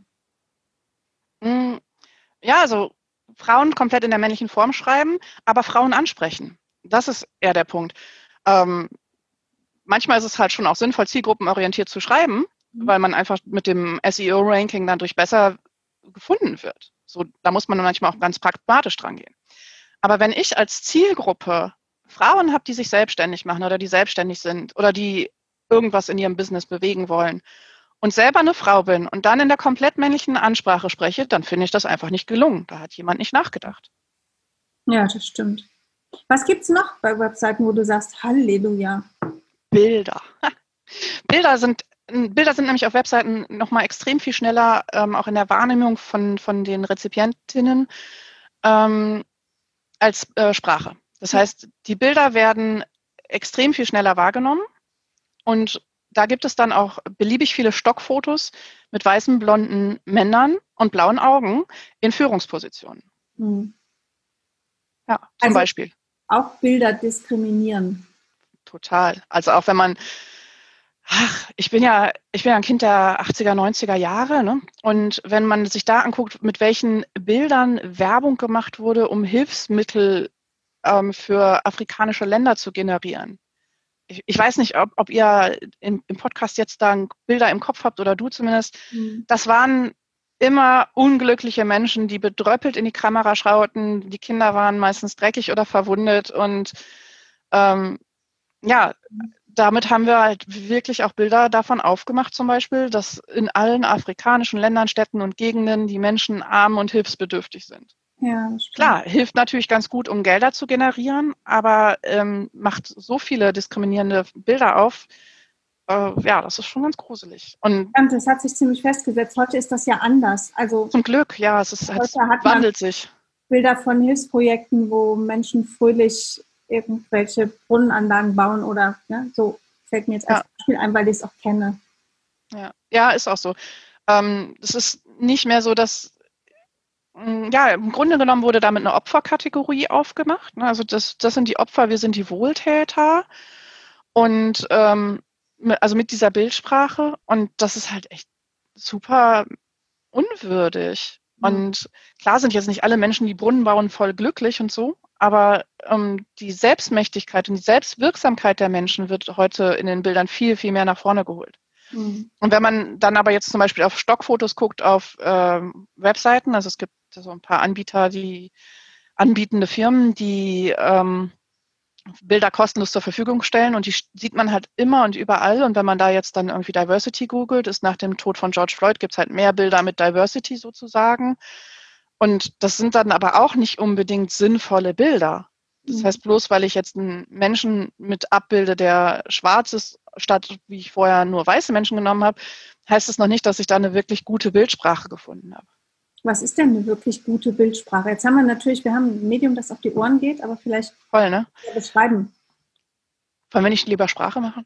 Mm. Ja, also Frauen komplett in der männlichen Form schreiben, aber Frauen ansprechen. Das ist eher der Punkt. Ähm, manchmal ist es halt schon auch sinnvoll, zielgruppenorientiert zu schreiben, mhm. weil man einfach mit dem S E O-Ranking dadurch besser gefunden wird. So, da muss man manchmal auch ganz pragmatisch dran gehen. Aber wenn ich als Zielgruppe Frauen habe, die sich selbstständig machen oder die selbstständig sind oder die irgendwas in ihrem Business bewegen wollen, und selber eine Frau bin und dann in der komplett männlichen Ansprache spreche, dann finde ich das einfach nicht gelungen. Da hat jemand nicht nachgedacht. Ja, das stimmt. Was gibt es noch bei Webseiten, wo du sagst, Halleluja? Bilder. Bilder sind, Bilder sind nämlich auf Webseiten nochmal extrem viel schneller, ähm, auch in der Wahrnehmung von, von den Rezipientinnen, ähm, als äh, Sprache. Das heißt, die Bilder werden extrem viel schneller wahrgenommen und da gibt es dann auch beliebig viele Stockfotos mit weißen, blonden Männern und blauen Augen in Führungspositionen. Hm. Ja, zum also Beispiel. Auch Bilder diskriminieren. Total. Also auch wenn man, ach, ich bin ja, ich bin ja ein Kind der achtziger, neunziger Jahre, ne? Und wenn man sich da anguckt, mit welchen Bildern Werbung gemacht wurde, um Hilfsmittel ähm, für afrikanische Länder zu generieren. Ich, ich weiß nicht, ob, ob ihr im, im Podcast jetzt da Bilder im Kopf habt oder du zumindest. Mhm. Das waren immer unglückliche Menschen, die bedröppelt in die Kamera schauten. Die Kinder waren meistens dreckig oder verwundet. Und ähm, ja, damit haben wir halt wirklich auch Bilder davon aufgemacht, zum Beispiel, dass in allen afrikanischen Ländern, Städten und Gegenden die Menschen arm und hilfsbedürftig sind. Ja, klar, hilft natürlich ganz gut, um Gelder zu generieren, aber ähm, macht so viele diskriminierende Bilder auf. Äh, ja, das ist schon ganz gruselig. Und das hat sich ziemlich festgesetzt. Heute ist das ja anders. Also zum Glück, ja, es, ist, es wandelt sich. Bilder von Hilfsprojekten, wo Menschen fröhlich irgendwelche Brunnenanlagen bauen oder ne, so fällt mir jetzt als ja. Beispiel ein, weil ich es auch kenne. Ja, ja, ist auch so. Ähm, es ist nicht mehr so, dass ja, im Grunde genommen wurde damit eine Opferkategorie aufgemacht. Also das, das sind die Opfer, wir sind die Wohltäter. Und ähm, also mit dieser Bildsprache. Und das ist halt echt super unwürdig. Und klar sind jetzt nicht alle Menschen, die Brunnen bauen, voll glücklich und so, aber ähm, die Selbstmächtigkeit und die Selbstwirksamkeit der Menschen wird heute in den Bildern viel, viel mehr nach vorne geholt. Mhm. Und wenn man dann aber jetzt zum Beispiel auf Stockfotos guckt, auf ähm, Webseiten, also es gibt so ein paar Anbieter, die anbietende Firmen, die ähm, Bilder kostenlos zur Verfügung stellen und die sieht man halt immer und überall. Und wenn man da jetzt dann irgendwie Diversity googelt, ist nach dem Tod von George Floyd, gibt es halt mehr Bilder mit Diversity sozusagen. Und das sind dann aber auch nicht unbedingt sinnvolle Bilder. Das heißt, bloß weil ich jetzt einen Menschen mit abbilde, der schwarz ist, statt wie ich vorher nur weiße Menschen genommen habe, heißt es noch nicht, dass ich da eine wirklich gute Bildsprache gefunden habe. Was ist denn eine wirklich gute Bildsprache? Jetzt haben wir natürlich, wir haben ein Medium, das auf die Ohren geht, aber vielleicht Voll, ne? beschreiben. Wollen wir nicht lieber Sprache machen?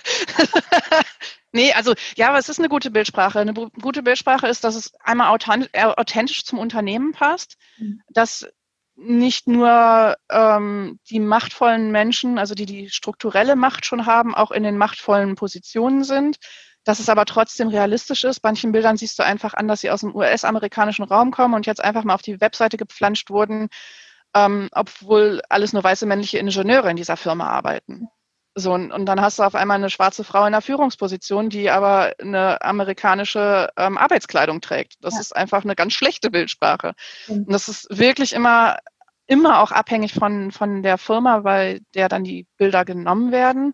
Nee, also ja, aber es ist eine gute Bildsprache. Eine gute Bildsprache ist, dass es einmal authentisch zum Unternehmen passt, mhm. dass nicht nur ähm, die machtvollen Menschen, also die die strukturelle Macht schon haben, auch in den machtvollen Positionen sind, dass es aber trotzdem realistisch ist. Bei manchen Bildern siehst du einfach an, dass sie aus dem U S-amerikanischen Raum kommen und jetzt einfach mal auf die Webseite gepflanscht wurden, ähm, obwohl alles nur weiße männliche Ingenieure in dieser Firma arbeiten. So, und, und dann hast du auf einmal eine schwarze Frau in einer Führungsposition, die aber eine amerikanische ähm, Arbeitskleidung trägt. Das ja. ist einfach eine ganz schlechte Bildsprache. Mhm. Und das ist wirklich immer, immer auch abhängig von, von der Firma, bei der dann die Bilder genommen werden.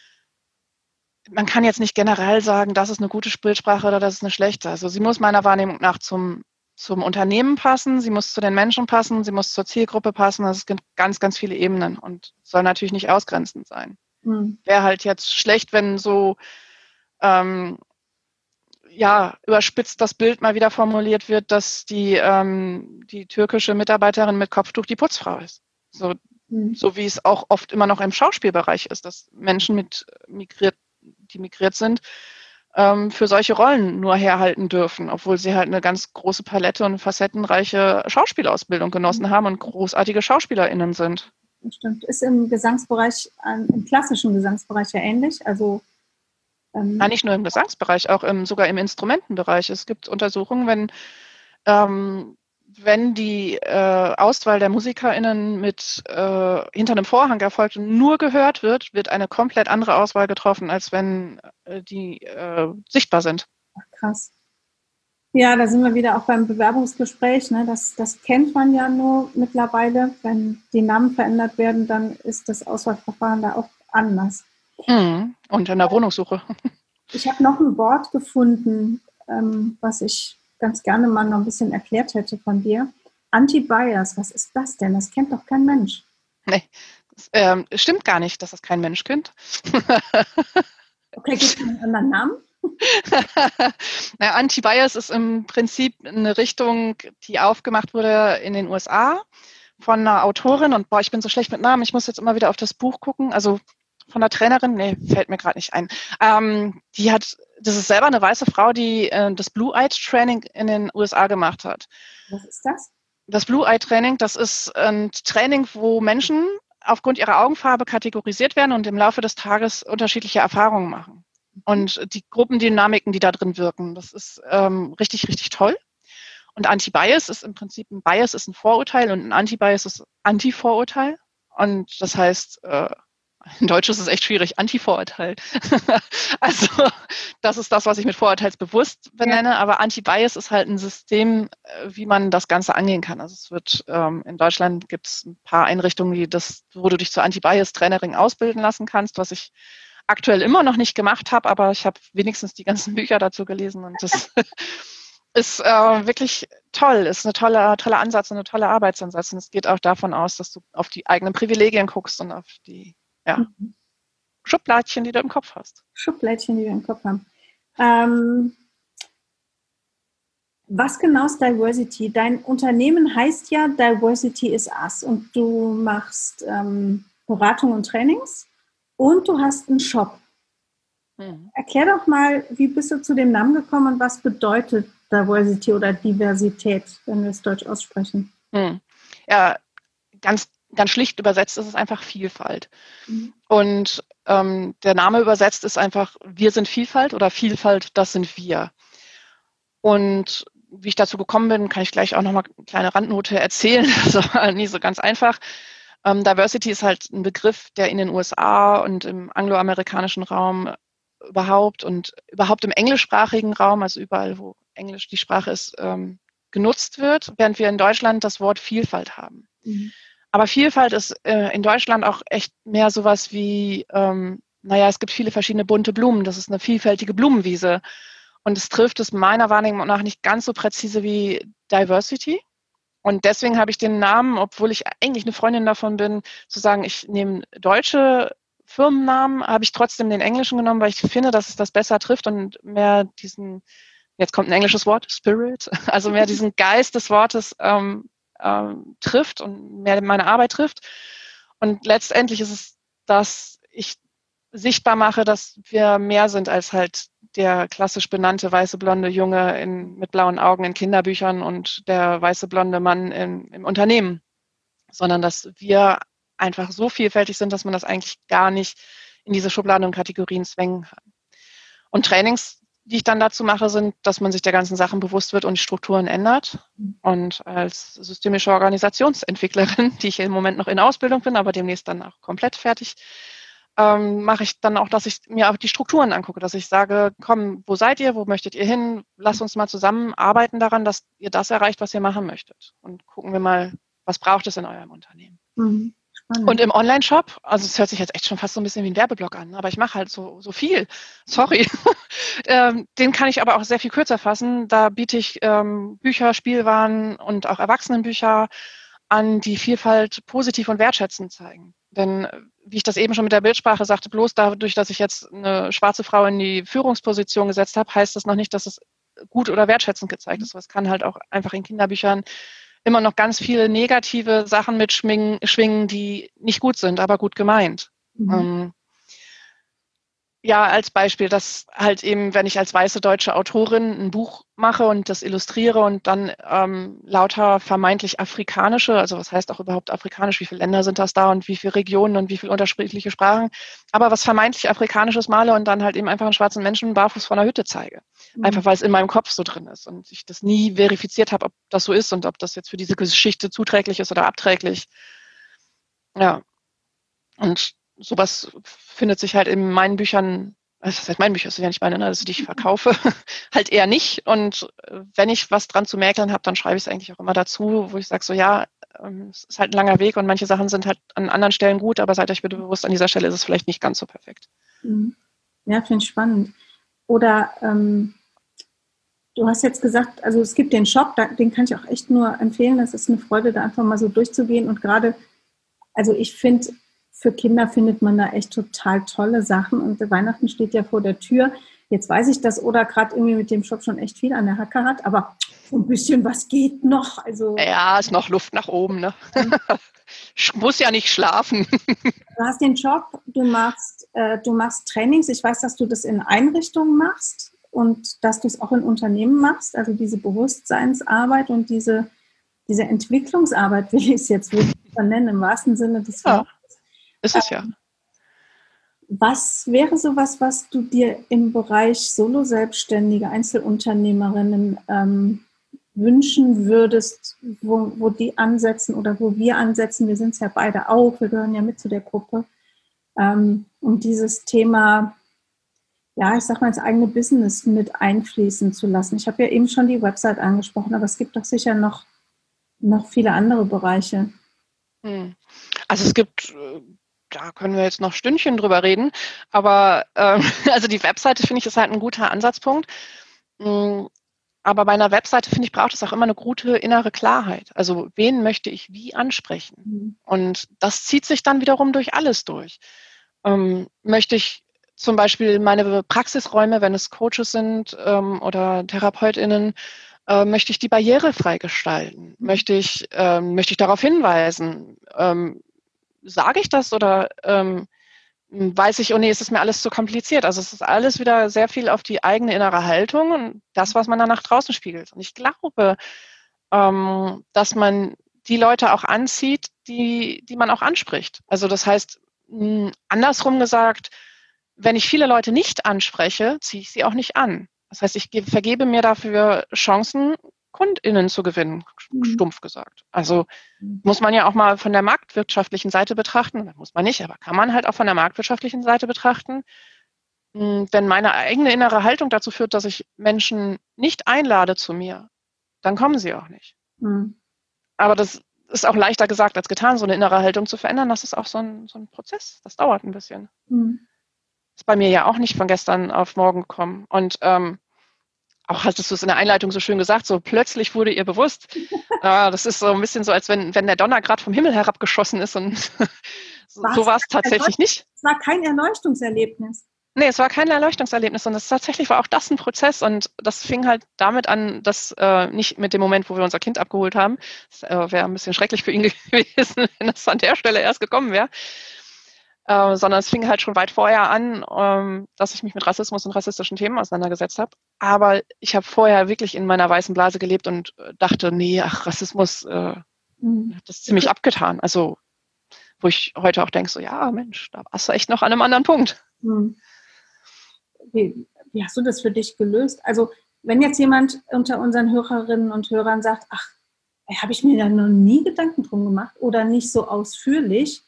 Man kann jetzt nicht generell sagen, das ist eine gute Bildsprache oder das ist eine schlechte. Also sie muss meiner Wahrnehmung nach zum, zum Unternehmen passen, sie muss zu den Menschen passen, sie muss zur Zielgruppe passen. Das gibt ganz, ganz viele Ebenen und soll natürlich nicht ausgrenzend sein. Hm. Wäre halt jetzt schlecht, wenn so ähm, ja, überspitzt das Bild mal wieder formuliert wird, dass die, ähm, die türkische Mitarbeiterin mit Kopftuch die Putzfrau ist. So, hm. so wie es auch oft immer noch im Schauspielbereich ist, dass Menschen mit migriert, die migriert sind, ähm, für solche Rollen nur herhalten dürfen, obwohl sie halt eine ganz große Palette und facettenreiche Schauspielausbildung genossen haben und großartige SchauspielerInnen sind. Das stimmt. Ist im Gesangsbereich, im klassischen Gesangsbereich ja ähnlich. Also ähm ja, nicht nur im Gesangsbereich, auch im, sogar im Instrumentenbereich. Es gibt Untersuchungen, wenn, ähm, wenn die äh, Auswahl der MusikerInnen mit äh, hinter einem Vorhang erfolgt und nur gehört wird, wird eine komplett andere Auswahl getroffen, als wenn äh, die äh, sichtbar sind. Ach, krass. Ja, da sind wir wieder auch beim Bewerbungsgespräch. Ne? Das, das kennt man ja nur mittlerweile. Wenn die Namen verändert werden, dann ist das Auswahlverfahren da auch anders. Mhm. Und in der Wohnungssuche. Ich habe noch ein Wort gefunden, ähm, was ich ganz gerne mal noch ein bisschen erklärt hätte von dir. Anti-Bias, was ist das denn? Das kennt doch kein Mensch. Nee, das, ähm, stimmt gar nicht, dass das kein Mensch kennt. Okay, gibt es einen anderen Namen? naja, Anti-Bias ist im Prinzip eine Richtung, die aufgemacht wurde in den U S A von einer Autorin. Und boah, ich bin so schlecht mit Namen, ich muss jetzt immer wieder auf das Buch gucken. Also von der Trainerin, nee, fällt mir gerade nicht ein. Ähm, die hat, das ist selber eine weiße Frau, die äh, das Blue-Eye-Training in den U S A gemacht hat. Was ist das? Das Blue-Eye-Training, das ist ein Training, wo Menschen aufgrund ihrer Augenfarbe kategorisiert werden und im Laufe des Tages unterschiedliche Erfahrungen machen. Und die Gruppendynamiken, die da drin wirken, das ist ähm, richtig, richtig toll. Und Anti-Bias ist im Prinzip, ein Bias ist ein Vorurteil und ein Anti-Bias ist Anti-Vorurteil. Und das heißt, äh, in Deutsch ist es echt schwierig, Anti-Vorurteil. Also das ist das, was ich mit vorurteilsbewusst benenne, ja. Aber Anti-Bias ist halt ein System, wie man das Ganze angehen kann. Also es wird, ähm, in Deutschland gibt es ein paar Einrichtungen, die das, wo du dich zur Anti-Bias-Trainerin ausbilden lassen kannst, was ich aktuell immer noch nicht gemacht habe, aber ich habe wenigstens die ganzen Bücher dazu gelesen und das ist äh, wirklich toll, ist ein toller, toller Ansatz und ein toller Arbeitsansatz. Und es geht auch davon aus, dass du auf die eigenen Privilegien guckst und auf die ja, mhm. Schubladchen, die du im Kopf hast. Schubladchen, die wir im Kopf haben. Ähm, was genau ist Diversity? Dein Unternehmen heißt ja Diversity is Us und du machst ähm, Beratung und Trainings. Und du hast einen Shop. Mhm. Erklär doch mal, wie bist du zu dem Namen gekommen und was bedeutet Diversity oder Diversität, wenn wir es deutsch aussprechen? Mhm. Ja, ganz, ganz schlicht übersetzt ist es einfach Vielfalt. Mhm. Und ähm, der Name übersetzt ist einfach, wir sind Vielfalt oder Vielfalt, das sind wir. Und wie ich dazu gekommen bin, kann ich gleich auch nochmal eine kleine Randnote erzählen. Das war nie so ganz einfach. Ähm, Diversity ist halt ein Begriff, der in den U S A und im angloamerikanischen Raum überhaupt und überhaupt im englischsprachigen Raum, also überall, wo Englisch die Sprache ist, ähm, genutzt wird, während wir in Deutschland das Wort Vielfalt haben. Mhm. Aber Vielfalt ist äh, in Deutschland auch echt mehr sowas wie, ähm, naja, es gibt viele verschiedene bunte Blumen, das ist eine vielfältige Blumenwiese. Und es trifft es meiner Wahrnehmung nach nicht ganz so präzise wie Diversity. Und deswegen habe ich den Namen, obwohl ich eigentlich eine Freundin davon bin, zu sagen, ich nehme deutsche Firmennamen, habe ich trotzdem den englischen genommen, weil ich finde, dass es das besser trifft und mehr diesen, jetzt kommt ein englisches Wort, Spirit, also mehr diesen Geist des Wortes ähm, ähm, trifft und mehr meine Arbeit trifft. Und letztendlich ist es, dass ich sichtbar mache, dass wir mehr sind als halt der klassisch benannte weiße blonde Junge in, mit blauen Augen in Kinderbüchern und der weiße blonde Mann in, im Unternehmen, sondern dass wir einfach so vielfältig sind, dass man das eigentlich gar nicht in diese Schubladen und Kategorien zwängen kann. Und Trainings, die ich dann dazu mache, sind, dass man sich der ganzen Sachen bewusst wird und die Strukturen ändert. Und als systemische Organisationsentwicklerin, die ich im Moment noch in Ausbildung bin, aber demnächst dann auch komplett fertig, ähm, mache ich dann auch, dass ich mir auch die Strukturen angucke, dass ich sage, komm, wo seid ihr, wo möchtet ihr hin? Lasst uns mal zusammen arbeiten daran, dass ihr das erreicht, was ihr machen möchtet. Und gucken wir mal, was braucht es in eurem Unternehmen. Mhm. Und im Online-Shop, also es hört sich jetzt echt schon fast so ein bisschen wie ein Werbeblock an, aber ich mache halt so, so viel, sorry. ähm, den kann ich aber auch sehr viel kürzer fassen. Da biete ich ähm, Bücher, Spielwaren und auch Erwachsenenbücher an, die Vielfalt positiv und wertschätzend zeigen. Denn wie ich das eben schon mit der Bildsprache sagte, bloß dadurch, dass ich jetzt eine schwarze Frau in die Führungsposition gesetzt habe, heißt das noch nicht, dass es gut oder wertschätzend gezeigt ist. Es kann halt auch einfach in Kinderbüchern immer noch ganz viele negative Sachen mitschwingen, die nicht gut sind, aber gut gemeint. Mhm. Ähm, ja, als Beispiel, dass halt eben, wenn ich als weiße deutsche Autorin ein Buch mache und das illustriere und dann ähm, lauter vermeintlich afrikanische, also was heißt auch überhaupt afrikanisch, wie viele Länder sind das da und wie viele Regionen und wie viele unterschiedliche Sprachen, aber was vermeintlich afrikanisches male und dann halt eben einfach einen schwarzen Menschen barfuß vor einer Hütte zeige. Mhm. Einfach weil es in meinem Kopf so drin ist und ich das nie verifiziert habe, ob das so ist und ob das jetzt für diese Geschichte zuträglich ist oder abträglich. Ja, und sowas findet sich halt in meinen Büchern, also das heißt, meinen Büchern, das sind ja nicht meine, also die ich verkaufe, halt eher nicht. Und wenn ich was dran zu mäkeln habe, dann schreibe ich es eigentlich auch immer dazu, wo ich sage so, ja, es ist halt ein langer Weg und manche Sachen sind halt an anderen Stellen gut, aber seid euch bitte bewusst, an dieser Stelle ist es vielleicht nicht ganz so perfekt. Ja, finde ich spannend. Oder ähm, du hast jetzt gesagt, also es gibt den Shop, den kann ich auch echt nur empfehlen. Das ist eine Freude, da einfach mal so durchzugehen. Und gerade, also ich finde, für Kinder findet man da echt total tolle Sachen und Weihnachten steht ja vor der Tür. Jetzt weiß ich, dass Oda gerade irgendwie mit dem Shop schon echt viel an der Hacke hat, aber so ein bisschen was geht noch. Also, ja, ist noch Luft nach oben. Ne? Ich muss ja nicht schlafen. Du hast den Job, du machst, äh, du machst Trainings. Ich weiß, dass du das in Einrichtungen machst und dass du es auch in Unternehmen machst, also diese Bewusstseinsarbeit und diese, diese Entwicklungsarbeit, will ich es jetzt wirklich nennen, im wahrsten Sinne des Wortes. Ja. Ist es ja. Was wäre sowas, was du dir im Bereich Solo-Selbstständige, Einzelunternehmerinnen ähm, wünschen würdest, wo, wo die ansetzen oder wo wir ansetzen? Wir sind es ja beide auch, wir gehören ja mit zu der Gruppe, ähm, um dieses Thema, ja, ich sag mal, ins eigene Business mit einfließen zu lassen. Ich habe ja eben schon die Website angesprochen, aber es gibt doch sicher noch, noch viele andere Bereiche. Also es gibt, da können wir jetzt noch Stündchen drüber reden, aber ähm, also die Webseite, finde ich, ist halt ein guter Ansatzpunkt. Aber bei einer Webseite, finde ich, braucht es auch immer eine gute innere Klarheit. Also wen möchte ich wie ansprechen? Mhm. Und das zieht sich dann wiederum durch alles durch. Ähm, möchte ich zum Beispiel meine Praxisräume, wenn es Coaches sind ähm, oder TherapeutInnen, äh, möchte ich die barrierefrei gestalten? Mhm. Möchte ich, ähm, möchte ich darauf hinweisen? Ähm, sage ich das oder ähm, weiß ich, oh nee, es ist mir alles zu kompliziert. Also es ist alles wieder sehr viel auf die eigene innere Haltung und das, was man dann nach draußen spiegelt. Und ich glaube, ähm, dass man die Leute auch anzieht, die, die man auch anspricht. Also das heißt, mh, andersrum gesagt, wenn ich viele Leute nicht anspreche, ziehe ich sie auch nicht an. Das heißt, ich gebe, vergebe mir dafür Chancen, KundInnen zu gewinnen, Mhm. stumpf gesagt. Also muss man ja auch mal von der marktwirtschaftlichen Seite betrachten, muss man nicht, aber kann man halt auch von der marktwirtschaftlichen Seite betrachten. Wenn meine eigene innere Haltung dazu führt, dass ich Menschen nicht einlade zu mir, dann kommen sie auch nicht. Mhm. Aber das ist auch leichter gesagt als getan, so eine innere Haltung zu verändern. Das ist auch so ein, so ein Prozess. Das dauert ein bisschen. Mhm. Ist bei mir ja auch nicht von gestern auf morgen gekommen. Und ähm, auch hattest du es in der Einleitung so schön gesagt, so plötzlich wurde ihr bewusst. äh, das ist so ein bisschen so, als wenn, wenn der Donner gerade vom Himmel herabgeschossen ist. Und so, so war es tatsächlich nicht. Es war kein Erleuchtungserlebnis. Nee, es war kein Erleuchtungserlebnis und es tatsächlich war auch das ein Prozess und das fing halt damit an, dass äh, nicht mit dem Moment, wo wir unser Kind abgeholt haben, das äh, wäre ein bisschen schrecklich für ihn gewesen, wenn das an der Stelle erst gekommen wäre, äh, sondern es fing halt schon weit vorher an, ähm, dass ich mich mit Rassismus und rassistischen Themen auseinandergesetzt habe. Aber ich habe vorher wirklich in meiner weißen Blase gelebt und dachte, nee, ach, Rassismus äh, mhm. hat das ziemlich abgetan. Also wo ich heute auch denke, so ja, Mensch, da warst du echt noch an einem anderen Punkt. Mhm. Wie, wie hast du das für dich gelöst? Also wenn jetzt jemand unter unseren Hörerinnen und Hörern sagt, ach, habe ich mir da noch nie Gedanken drum gemacht oder nicht so ausführlich.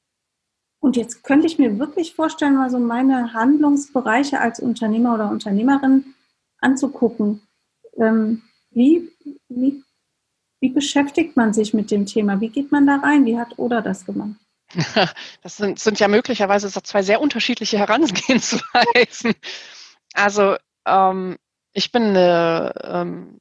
Und jetzt könnte ich mir wirklich vorstellen, mal so meine Handlungsbereiche als Unternehmer oder Unternehmerin anzugucken. Ähm, wie, wie, wie beschäftigt man sich mit dem Thema? Wie geht man da rein? Wie hat Oda das gemacht? Das sind, sind ja möglicherweise zwei sehr unterschiedliche Herangehensweisen. Also ähm, ich bin eine, ähm,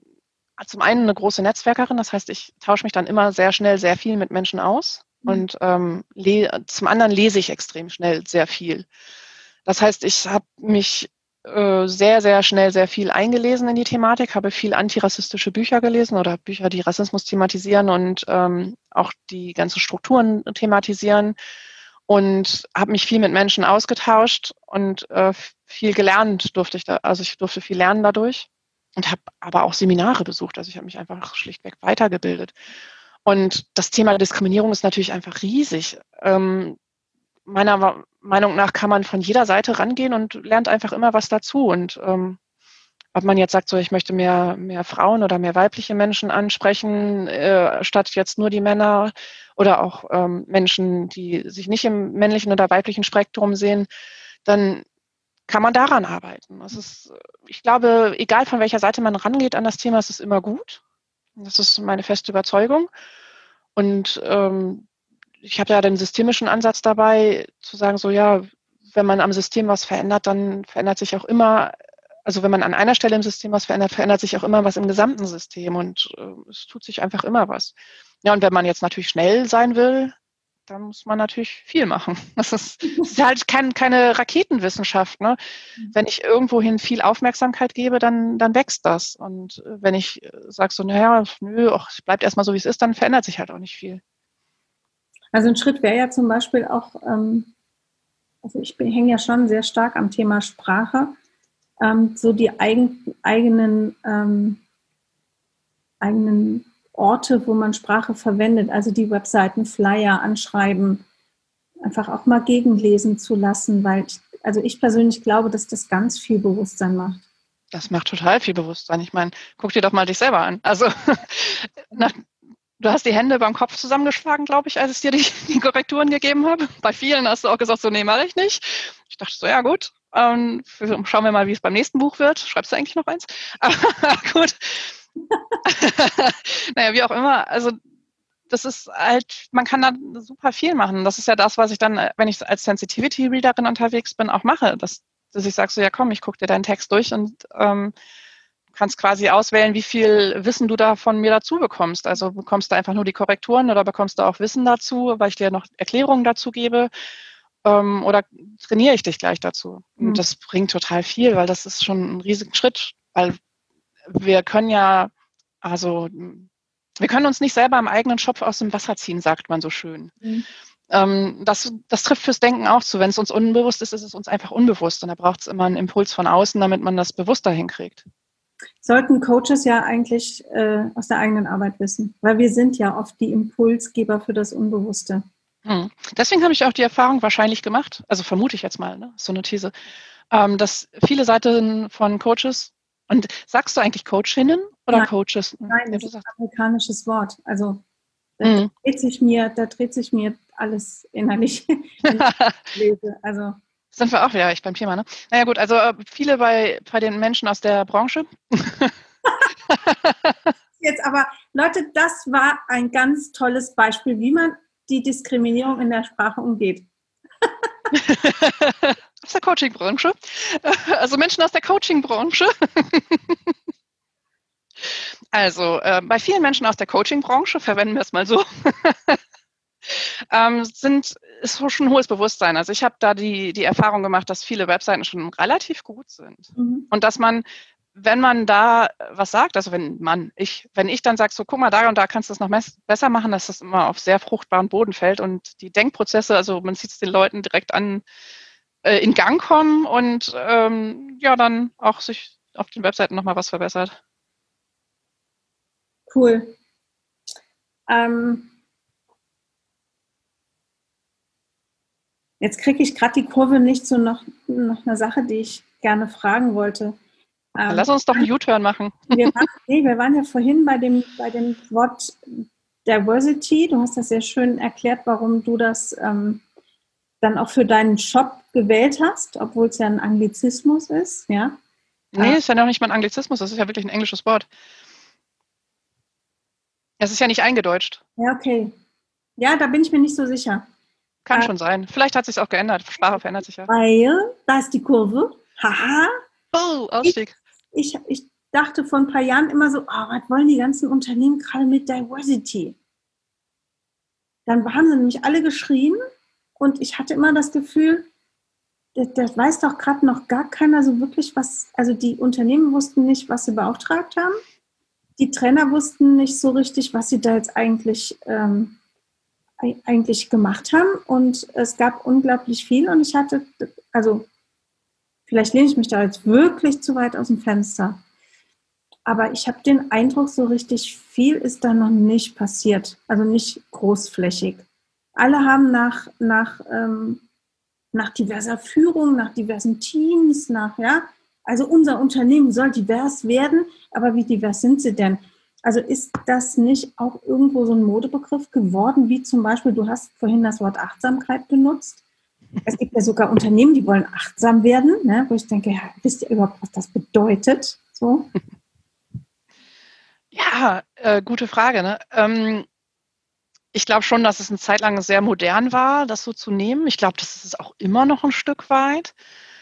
zum einen eine große Netzwerkerin, das heißt, ich tausche mich dann immer sehr schnell sehr viel mit Menschen aus mhm. und ähm, le- zum anderen lese ich extrem schnell sehr viel. Das heißt, ich habe mich äh, sehr, sehr schnell sehr viel eingelesen in die Thematik, habe viel antirassistische Bücher gelesen oder Bücher, die Rassismus thematisieren und ähm, auch die ganzen Strukturen thematisieren und habe mich viel mit Menschen ausgetauscht und äh, viel gelernt durfte ich da, also ich durfte viel lernen dadurch und habe aber auch Seminare besucht, also ich habe mich einfach schlichtweg weitergebildet. Und das Thema Diskriminierung ist natürlich einfach riesig. Ähm, meiner Meinung nach kann man von jeder Seite rangehen und lernt einfach immer was dazu. Und ähm, ob man jetzt sagt, so ich möchte mehr, mehr Frauen oder mehr weibliche Menschen ansprechen, äh, statt jetzt nur die Männer oder auch ähm, Menschen, die sich nicht im männlichen oder weiblichen Spektrum sehen, dann kann man daran arbeiten. Das ist, ich glaube, egal von welcher Seite man rangeht an das Thema, ist es immer gut. Das ist meine feste Überzeugung. Und ähm, ich habe ja den systemischen Ansatz dabei, zu sagen, so ja, wenn man am System was verändert, dann verändert sich auch immer, also wenn man an einer Stelle im System was verändert, verändert sich auch immer was im gesamten System und äh, es tut sich einfach immer was. Ja, und wenn man jetzt natürlich schnell sein will, dann muss man natürlich viel machen. Das ist, das ist halt kein, keine Raketenwissenschaft. Ne? Wenn ich irgendwohin viel Aufmerksamkeit gebe, dann, dann wächst das. Und wenn ich sage so, naja, nö, ach, es bleibt erstmal so, wie es ist, dann verändert sich halt auch nicht viel. Also ein Schritt wäre ja zum Beispiel auch, ähm, also ich hänge ja schon sehr stark am Thema Sprache, ähm, so die eigen, eigenen, ähm, eigenen Orte, wo man Sprache verwendet, also die Webseiten, Flyer, Anschreiben, einfach auch mal gegenlesen zu lassen, weil ich, also ich persönlich glaube, dass das ganz viel Bewusstsein macht. Das macht total viel Bewusstsein. Ich meine, guck dir doch mal dich selber an. Also nach, du hast die Hände beim Kopf zusammengeschlagen, glaube ich, als ich dir die, die Korrekturen gegeben habe. Bei vielen hast du auch gesagt, so nee, mache ich nicht. Ich dachte so, ja gut, ähm, schauen wir mal, wie es beim nächsten Buch wird. Schreibst du eigentlich noch eins? Aber gut. Naja, wie auch immer. Also das ist halt, man kann da super viel machen. Das ist ja das, was ich dann, wenn ich als Sensitivity-Readerin unterwegs bin, auch mache. Dass, dass ich sage so, ja komm, ich gucke dir deinen Text durch und ähm, kannst quasi auswählen, wie viel Wissen du da von mir dazu bekommst. Also bekommst du einfach nur die Korrekturen oder bekommst du auch Wissen dazu, weil ich dir noch Erklärungen dazu gebe ähm, oder trainiere ich dich gleich dazu. Und mhm. das bringt total viel, weil das ist schon ein riesiger Schritt, weil wir können ja, also wir können uns nicht selber im eigenen Schopf aus dem Wasser ziehen, sagt man so schön. Mhm. Ähm, das, das trifft fürs Denken auch zu. Wenn es uns unbewusst ist, ist es uns einfach unbewusst. Und da braucht es immer einen Impuls von außen, damit man das bewusster hinkriegt. Sollten Coaches ja eigentlich äh, aus der eigenen Arbeit wissen, weil wir sind ja oft die Impulsgeber für das Unbewusste. Hm. Deswegen habe ich auch die Erfahrung wahrscheinlich gemacht, also vermute ich jetzt mal, ne, so eine These, ähm, dass viele Seiten von Coaches Und sagst du eigentlich Coachinnen oder Nein, Coaches? nein, Ja, das du ist ein sagst. amerikanisches Wort. Also da Mhm. dreht sich mir, da dreht sich mir alles innerlich, wenn ich lese. Also Sind wir auch wieder, ich beim Thema, ne? Naja gut, also äh, viele bei, bei den Menschen aus der Branche. jetzt aber, Leute, das war ein ganz tolles Beispiel, wie man die Diskriminierung in der Sprache umgeht. Aus der Coaching-Branche. Also Menschen aus der Coaching-Branche. Also äh, bei vielen Menschen aus der Coaching-Branche, verwenden wir es mal so, ähm, sind, ist so schon ein hohes Bewusstsein. Also ich habe da die, die Erfahrung gemacht, dass viele Webseiten schon relativ gut sind. Mhm. Und dass man, wenn man da was sagt, also wenn man, ich, wenn ich dann sage, so guck mal, da und da kannst du es noch mes- besser machen, dass das immer auf sehr fruchtbaren Boden fällt und die Denkprozesse, also man sieht es den Leuten direkt an, äh, in Gang kommen und ähm, ja, dann auch sich auf den Webseiten nochmal was verbessert. Cool. Ähm, jetzt kriege ich gerade die Kurve nicht zu noch, noch einer Sache, die ich gerne fragen wollte. Dann Ähm, lass uns doch einen U-Turn machen. wir, waren, nee, wir waren ja vorhin bei dem, bei dem Wort Diversity. Du hast das sehr schön erklärt, warum du das ähm, dann auch für deinen Shop gewählt hast, obwohl es ja ein Anglizismus ist. Ja? Nee, ist ja noch nicht mal ein Anglizismus, das ist ja wirklich ein englisches Wort. Es ist ja nicht eingedeutscht. Ja, okay. Ja, da bin ich mir nicht so sicher. Kann Äh, schon sein. Vielleicht hat sich auch geändert. Sprache verändert sich ja. weil, da ist die Kurve. Haha. Oh, Ich, Ausstieg. ich, ich dachte vor ein paar Jahren immer so, oh, was wollen die ganzen Unternehmen gerade mit Diversity? Dann haben sie nämlich alle geschrien und ich hatte immer das Gefühl, das, das weiß doch gerade noch gar keiner so wirklich, was, also die Unternehmen wussten nicht, was sie beauftragt haben. Die Trainer wussten nicht so richtig, was sie da jetzt eigentlich, ähm, eigentlich gemacht haben. Und es gab unglaublich viel und ich hatte, also vielleicht lehne ich mich da jetzt wirklich zu weit aus dem Fenster. Aber ich habe den Eindruck, so richtig viel ist da noch nicht passiert. Also nicht großflächig. Alle haben nach, nach, ähm, nach diverser Führung, nach diversen Teams, nach, ja, also unser Unternehmen soll divers werden, aber wie divers sind sie denn? Also ist das nicht auch irgendwo so ein Modebegriff geworden, wie zum Beispiel, du hast vorhin das Wort Achtsamkeit benutzt. Es gibt ja sogar Unternehmen, die wollen achtsam werden, ne, wo ich denke, ja, wisst ihr überhaupt, was das bedeutet? So. Ja, äh, gute Frage. Ne? Ähm, ich glaube schon, dass es eine Zeit lang sehr modern war, das so zu nehmen. Ich glaube, das ist es auch immer noch ein Stück weit.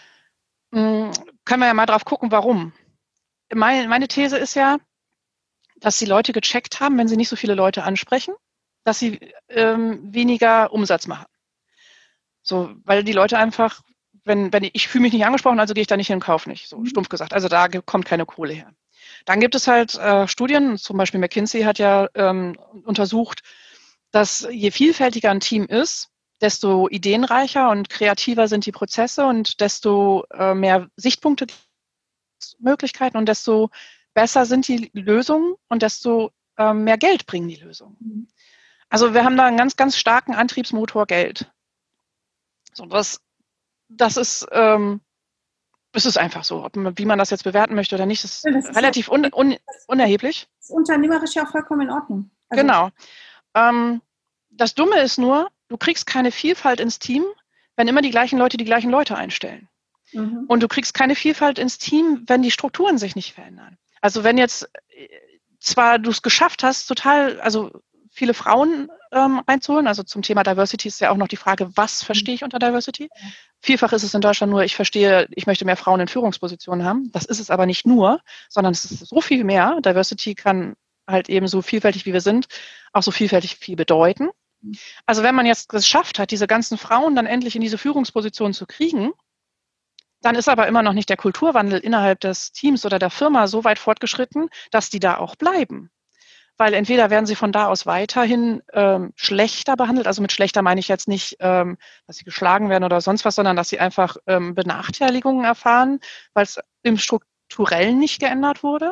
Hm, können wir ja mal drauf gucken, warum. Meine, meine These ist ja, dass die Leute gecheckt haben, wenn sie nicht so viele Leute ansprechen, dass sie ähm, weniger Umsatz machen. So, weil die Leute einfach, wenn, wenn ich, ich fühle mich nicht angesprochen, also gehe ich da nicht hin und kaufe nicht, so stumpf gesagt. Also da kommt keine Kohle her. Dann gibt es halt äh, Studien, zum Beispiel McKinsey hat ja ähm, untersucht, dass je vielfältiger ein Team ist, desto ideenreicher und kreativer sind die Prozesse und desto äh, mehr Sichtpunkte, Möglichkeiten und desto besser sind die Lösungen und desto äh, mehr Geld bringen die Lösungen. Also wir haben da einen ganz, ganz starken Antriebsmotor Geld. So, das, das ist, ähm, das ist einfach so. Ob man, wie man das jetzt bewerten möchte oder nicht, ist Das ist ja relativ un, un, unerheblich. das ist unternehmerisch ja auch vollkommen in Ordnung. Also, Genau. Ähm, das Dumme ist nur, du kriegst keine Vielfalt ins Team, wenn immer die gleichen Leute die gleichen Leute einstellen. mhm. Und du kriegst keine Vielfalt ins Team, wenn die Strukturen sich nicht verändern. Also wenn jetzt zwar du es geschafft hast, total, also viele Frauen ähm, reinzuholen, also zum Thema Diversity ist ja auch noch die Frage, was verstehe ich unter Diversity? Vielfach ist es in Deutschland nur, ich verstehe, ich möchte mehr Frauen in Führungspositionen haben. Das ist es aber nicht nur, sondern es ist so viel mehr. Diversity kann halt eben so vielfältig, wie wir sind, auch so vielfältig viel bedeuten. Also wenn man jetzt geschafft hat, diese ganzen Frauen dann endlich in diese Führungspositionen zu kriegen, dann ist aber immer noch nicht der Kulturwandel innerhalb des Teams oder der Firma so weit fortgeschritten, dass die da auch bleiben. Weil entweder werden sie von da aus weiterhin ähm, schlechter behandelt, also mit schlechter meine ich jetzt nicht, ähm, dass sie geschlagen werden oder sonst was, sondern dass sie einfach ähm, Benachteiligungen erfahren, weil es im Strukturellen nicht geändert wurde.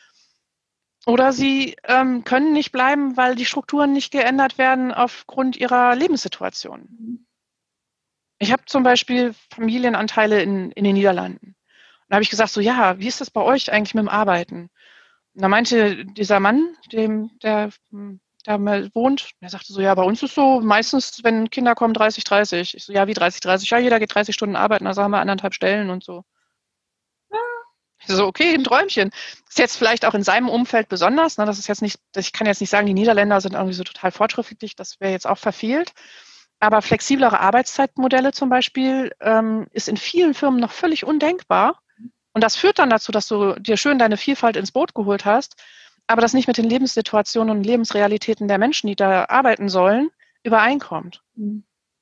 Oder sie ähm, können nicht bleiben, weil die Strukturen nicht geändert werden aufgrund ihrer Lebenssituation. Ich habe zum Beispiel Familienanteile in, in den Niederlanden. da habe ich gesagt, so ja, wie ist das bei euch eigentlich mit dem Arbeiten? Und da meinte dieser Mann, dem, der da mal wohnt, der sagte so, ja, bei uns ist so, meistens, wenn Kinder kommen, dreißig, dreißig. Ich so, ja, wie dreißig, dreißig? Ja, jeder geht dreißig Stunden arbeiten, also haben wir anderthalb Stellen und so. Ich so, okay, ein Träumchen. Ist jetzt vielleicht auch in seinem Umfeld besonders, ne? Das ist jetzt nicht, ich kann jetzt nicht sagen, die Niederländer sind irgendwie so total fortschrittlich, das wäre jetzt auch verfehlt. Aber flexiblere Arbeitszeitmodelle zum Beispiel ähm, ist in vielen Firmen noch völlig undenkbar. Und das führt dann dazu, dass du dir schön deine Vielfalt ins Boot geholt hast, aber das nicht mit den Lebenssituationen und Lebensrealitäten der Menschen, die da arbeiten sollen, übereinkommt. Mhm.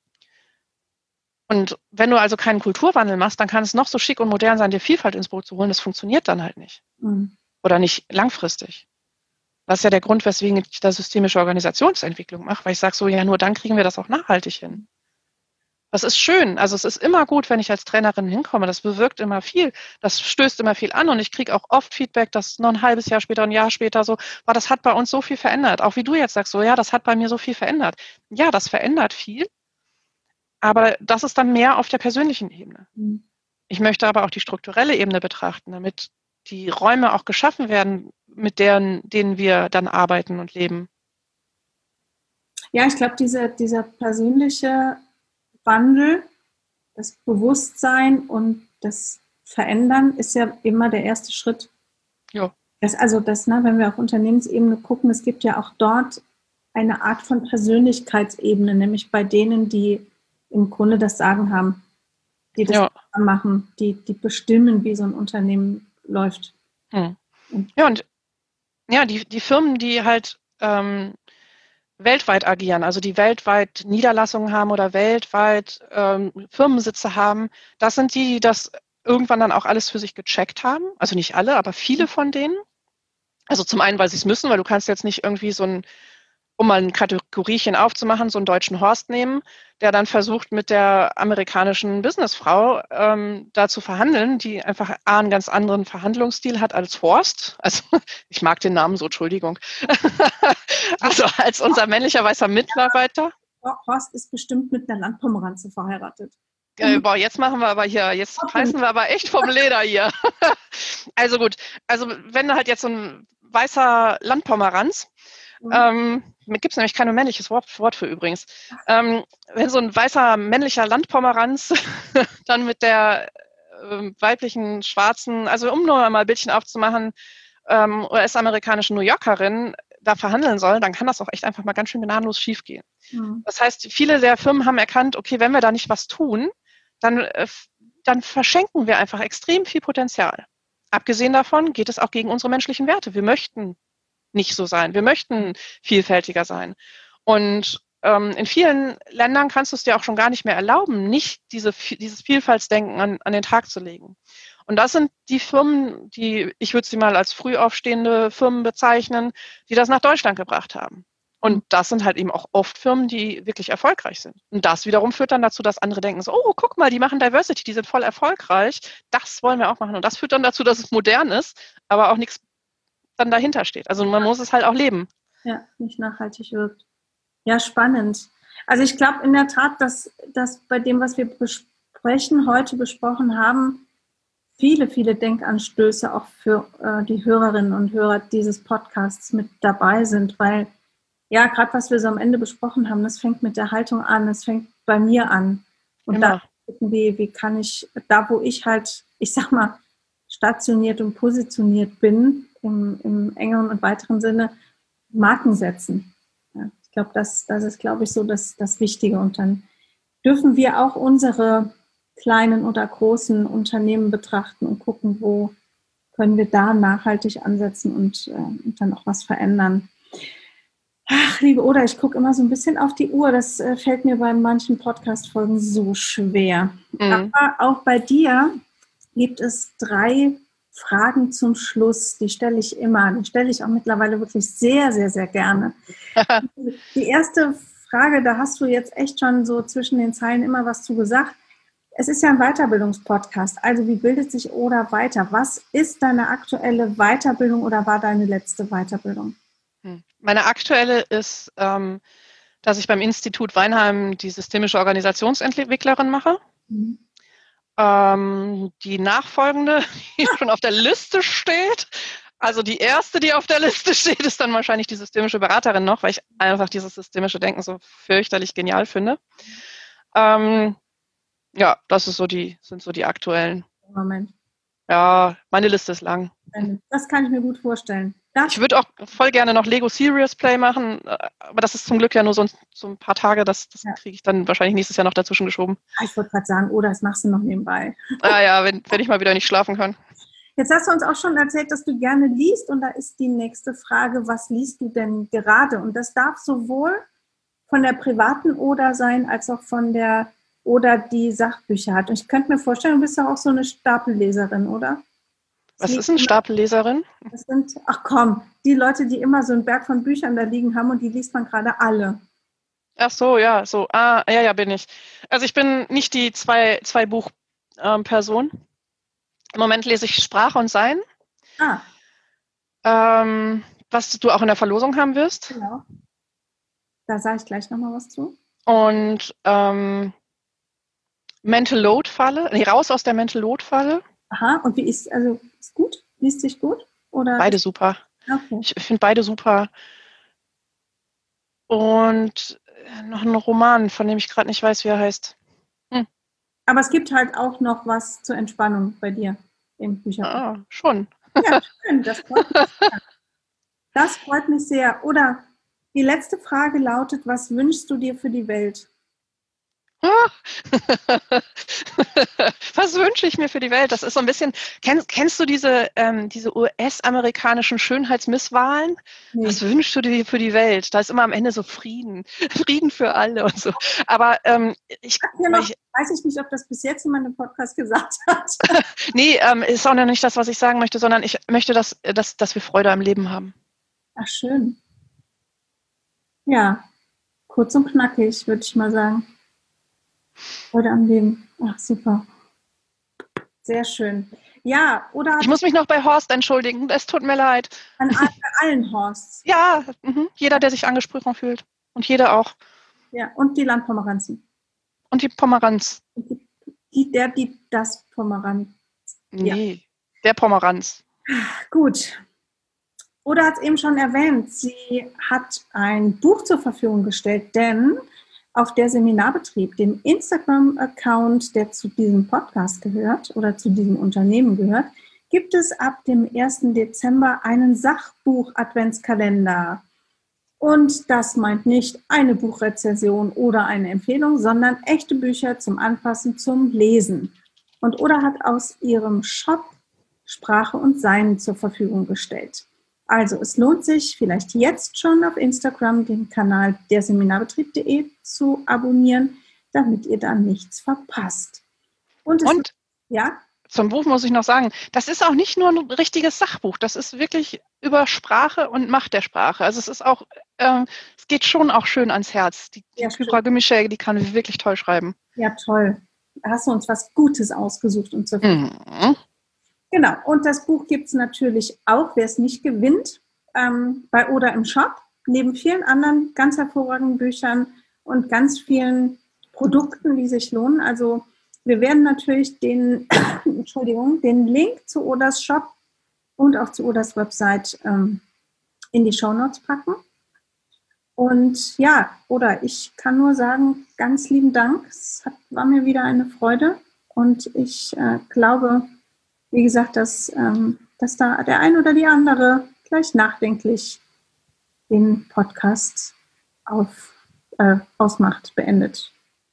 Und wenn du also keinen Kulturwandel machst, dann kann es noch so schick und modern sein, dir Vielfalt ins Boot zu holen. Das funktioniert dann halt nicht. Mhm. Oder nicht langfristig. Das ist ja der Grund, weswegen ich da systemische Organisationsentwicklung mache, weil ich sage so, ja, nur dann kriegen wir das auch nachhaltig hin. Das ist schön. Also es ist immer gut, wenn ich als Trainerin hinkomme. Das bewirkt immer viel. Das stößt immer viel an und ich kriege auch oft Feedback, dass noch ein halbes Jahr später, ein Jahr später so, war, das hat bei uns so viel verändert. Auch wie du jetzt sagst, so, ja, das hat bei mir so viel verändert. Ja, das verändert viel. Aber das ist dann mehr auf der persönlichen Ebene. Mhm. Ich möchte aber auch die strukturelle Ebene betrachten, damit die Räume auch geschaffen werden, mit deren, denen wir dann arbeiten und leben. Ja, ich glaube, diese, dieser persönliche Wandel, das Bewusstsein und das Verändern ist ja immer der erste Schritt. Ja. Das, also das, ne, wenn wir auf Unternehmensebene gucken, es gibt ja auch dort eine Art von Persönlichkeitsebene, nämlich bei denen, die im Grunde das Sagen haben, die das ja. machen, die, die bestimmen, wie so ein Unternehmen läuft. Hm. Ja, und ja, die, die Firmen, die halt ähm, weltweit agieren, also die weltweit Niederlassungen haben oder weltweit ähm, Firmensitze haben, das sind die, die das irgendwann dann auch alles für sich gecheckt haben. Also nicht alle, aber viele von denen. Also zum einen, weil sie es müssen, weil du kannst jetzt nicht irgendwie so ein, um mal ein Kategoriechen aufzumachen, so einen deutschen Horst nehmen, der dann versucht, mit der amerikanischen Businessfrau ähm, da zu verhandeln, die einfach A, einen ganz anderen Verhandlungsstil hat als Horst. Also ich mag den Namen so, Entschuldigung. Also als unser männlicher weißer Mitarbeiter. Horst ist bestimmt mit einer Landpomeranze verheiratet. Äh, boah, jetzt machen wir aber hier, jetzt reißen wir aber echt vom Leder hier. Also gut, also wenn halt jetzt so ein weißer Landpomeranz, mhm. ähm, gibt es nämlich kein männliches Wort, Wort für übrigens, ähm, wenn so ein weißer männlicher Landpomeranz dann mit der äh, weiblichen schwarzen, also um nur mal ein Bildchen aufzumachen, ähm, U S-amerikanischen New Yorkerin da verhandeln soll, dann kann das auch echt einfach mal ganz schön gnadenlos schiefgehen. Mhm. Das heißt, viele der Firmen haben erkannt, okay, wenn wir da nicht was tun, dann, äh, dann verschenken wir einfach extrem viel Potenzial. Abgesehen davon geht es auch gegen unsere menschlichen Werte. Wir möchten nicht so sein. Wir möchten vielfältiger sein. Und ähm, in vielen Ländern kannst du es dir auch schon gar nicht mehr erlauben, nicht diese, dieses Vielfaltsdenken an, an den Tag zu legen. Und das sind die Firmen, die, ich würde sie mal als früh aufstehende Firmen bezeichnen, die das nach Deutschland gebracht haben. Und das sind halt eben auch oft Firmen, die wirklich erfolgreich sind. Und das wiederum führt dann dazu, dass andere denken so, oh, guck mal, die machen Diversity, die sind voll erfolgreich. Das wollen wir auch machen. Und das führt dann dazu, dass es modern ist, aber auch nichts dann dahinter steht. Also man muss es halt auch leben. Ja, nicht nachhaltig wirkt. Ja, spannend. Also ich glaube in der Tat, dass, dass bei dem, was wir besprechen, heute besprochen haben, viele, viele Denkanstöße auch für äh, die Hörerinnen und Hörer dieses Podcasts mit dabei sind, weil ja, gerade was wir so am Ende besprochen haben, das fängt mit der Haltung an, das fängt bei mir an. Und Immer. da gucken wir, wie kann ich, da wo ich halt, ich sag mal, stationiert und positioniert bin, im, im engeren und weiteren Sinne, Marken setzen. Ja, ich glaube, das, das ist, glaube ich, so das, das Wichtige. Und dann dürfen wir auch unsere kleinen oder großen Unternehmen betrachten und gucken, wo können wir da nachhaltig ansetzen und, äh, und dann auch was verändern. Ach, liebe Oda, ich gucke immer so ein bisschen auf die Uhr. Das äh, fällt mir bei manchen Podcast-Folgen so schwer. Mhm. Aber auch bei dir gibt es drei Fragen zum Schluss. Die stelle ich immer. Die stelle ich auch mittlerweile wirklich sehr, sehr, sehr gerne. Die erste Frage, da hast du jetzt echt schon so zwischen den Zeilen immer was zu gesagt. Es ist ja ein Weiterbildungspodcast. Also wie bildet sich Oda weiter? Was ist deine aktuelle Weiterbildung oder war deine letzte Weiterbildung? Meine aktuelle ist, ähm, dass ich beim Institut Weinheim die systemische Organisationsentwicklerin mache. Mhm. Ähm, die nachfolgende, die schon auf der Liste steht. Also die erste, die auf der Liste steht, ist dann wahrscheinlich die systemische Beraterin noch, weil ich einfach dieses systemische Denken so fürchterlich genial finde. Ähm, ja, das ist so die, sind so die aktuellen. Moment. Ja, meine Liste ist lang. Das kann ich mir gut vorstellen. Das ich würde auch voll gerne noch Lego Serious Play machen, aber das ist zum Glück ja nur so ein, so ein paar Tage, das, das ja. kriege ich dann wahrscheinlich nächstes Jahr noch dazwischen geschoben. Ich wollte gerade sagen, oh, das machst du noch nebenbei. Ah ja, wenn, wenn ich mal wieder nicht schlafen kann. Jetzt hast du uns auch schon erzählt, dass du gerne liest und da ist die nächste Frage, was liest du denn gerade? Und das darf sowohl von der privaten Oder sein, als auch von der Oder die Sachbücher hat. Und ich könnte mir vorstellen, du bist ja auch so eine Stapelleserin, oder? Was ist eine Stapelleserin? Das sind, ach komm, die Leute, die immer so einen Berg von Büchern da liegen haben und die liest man gerade alle. Ach so, ja, so. Ah, ja, ja, bin ich. Also ich bin nicht die zwei, zwei Buch-Person. Ähm, Im Moment lese ich Sprache und Sein. Ah. Ähm, was du auch in der Verlosung haben wirst. Genau. Da sage ich gleich nochmal was zu. Und ähm, Mental Load Falle, nee, raus aus der Mental Load Falle. Aha, und wie ist, also ist gut? Liest sich gut? Oder beide super. Okay. Ich finde beide super. Und noch ein Roman, von dem ich gerade nicht weiß, wie er heißt. Hm. Aber es gibt halt auch noch was zur Entspannung bei dir im Bücherbuch. Ah, schon. Ja, schön, das freut mich sehr. Das freut mich sehr. Oder die letzte Frage lautet, was wünschst du dir für die Welt? Was wünsche ich mir für die Welt? Das ist so ein bisschen, kennst, kennst du diese, ähm, diese U S-amerikanischen Schönheitsmisswahlen? Nee. Was wünschst du dir für die Welt? Da ist immer am Ende so Frieden. Frieden für alle und so. Aber ähm, ich, noch, ich weiß ich nicht, ob das bis jetzt jemand im Podcast gesagt hat. Nee, ähm, ist auch noch nicht das, was ich sagen möchte, sondern ich möchte, dass, dass, dass wir Freude am Leben haben. Ach, schön. Ja, kurz und knackig, würde ich mal sagen. Freude am Leben. Ach, super. Sehr schön. Ja, oder... Ich muss mich noch bei Horst entschuldigen. Es tut mir leid. An allen Horsts. Ja, mh. jeder, der sich angesprochen fühlt. Und jeder auch. Ja, und die Landpomeranzen. Und die Pomeranz. Die, die, der, die, das Pomeranz. Nee, ja. Der Pomeranz. Gut. Oder hat es eben schon erwähnt, sie hat ein Buch zur Verfügung gestellt, denn... Auf der Seminarbetrieb, dem Instagram-Account, der zu diesem Podcast gehört oder zu diesem Unternehmen gehört, gibt es ab dem ersten Dezember einen Sachbuch-Adventskalender. Und das meint nicht eine Buchrezension oder eine Empfehlung, sondern echte Bücher zum Anfassen, zum Lesen. Und Oder hat aus ihrem Shop Sprache und Sein zur Verfügung gestellt. Also es lohnt sich vielleicht jetzt schon auf Instagram den Kanal der Seminarbetrieb punkt de zu abonnieren, damit ihr dann nichts verpasst. Und, es und ist, ja? Zum Buch muss ich noch sagen, das ist auch nicht nur ein richtiges Sachbuch, das ist wirklich über Sprache und Macht der Sprache. Also es ist auch, ähm, es geht schon auch schön ans Herz. Die, die ja, Kyra Gümüşay, die kann wirklich toll schreiben. Ja, toll. Da hast du uns was Gutes ausgesucht und zur Verfügung. Mhm. Genau, und das Buch gibt es natürlich auch, wer es nicht gewinnt, ähm, bei Oder im Shop, neben vielen anderen ganz hervorragenden Büchern und ganz vielen Produkten, die sich lohnen. Also wir werden natürlich den, Entschuldigung, den Link zu Oders Shop und auch zu Oders Website ähm, in die Shownotes packen. Und ja, Oder ich kann nur sagen, ganz lieben Dank. Es hat, war mir wieder eine Freude und ich äh, glaube, wie gesagt, dass, ähm, dass da der ein oder die andere gleich nachdenklich den Podcast auf, äh, ausmacht, beendet.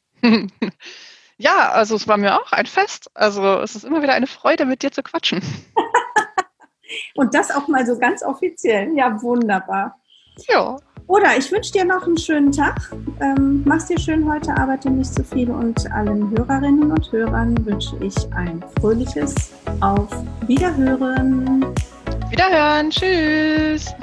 Ja, also es war mir auch ein Fest. Also es ist immer wieder eine Freude, mit dir zu quatschen. Und das auch mal so ganz offiziell. Ja, wunderbar. Ja. Oder ich wünsche dir noch einen schönen Tag. Ähm, mach's dir schön heute, arbeite nicht zu viel und allen Hörerinnen und Hörern wünsche ich ein fröhliches Auf Wiederhören. Wiederhören. Tschüss.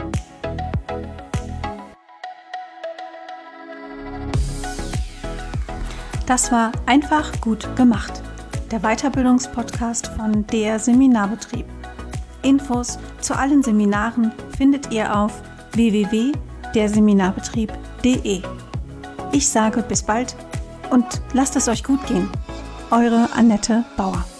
Das war einfach gut gemacht. Der Weiterbildungspodcast von der Seminarbetrieb. Infos zu allen Seminaren findet ihr auf w w w punkt der seminarbetrieb punkt de. Ich sage bis bald und lasst es euch gut gehen. Eure Annette Bauer.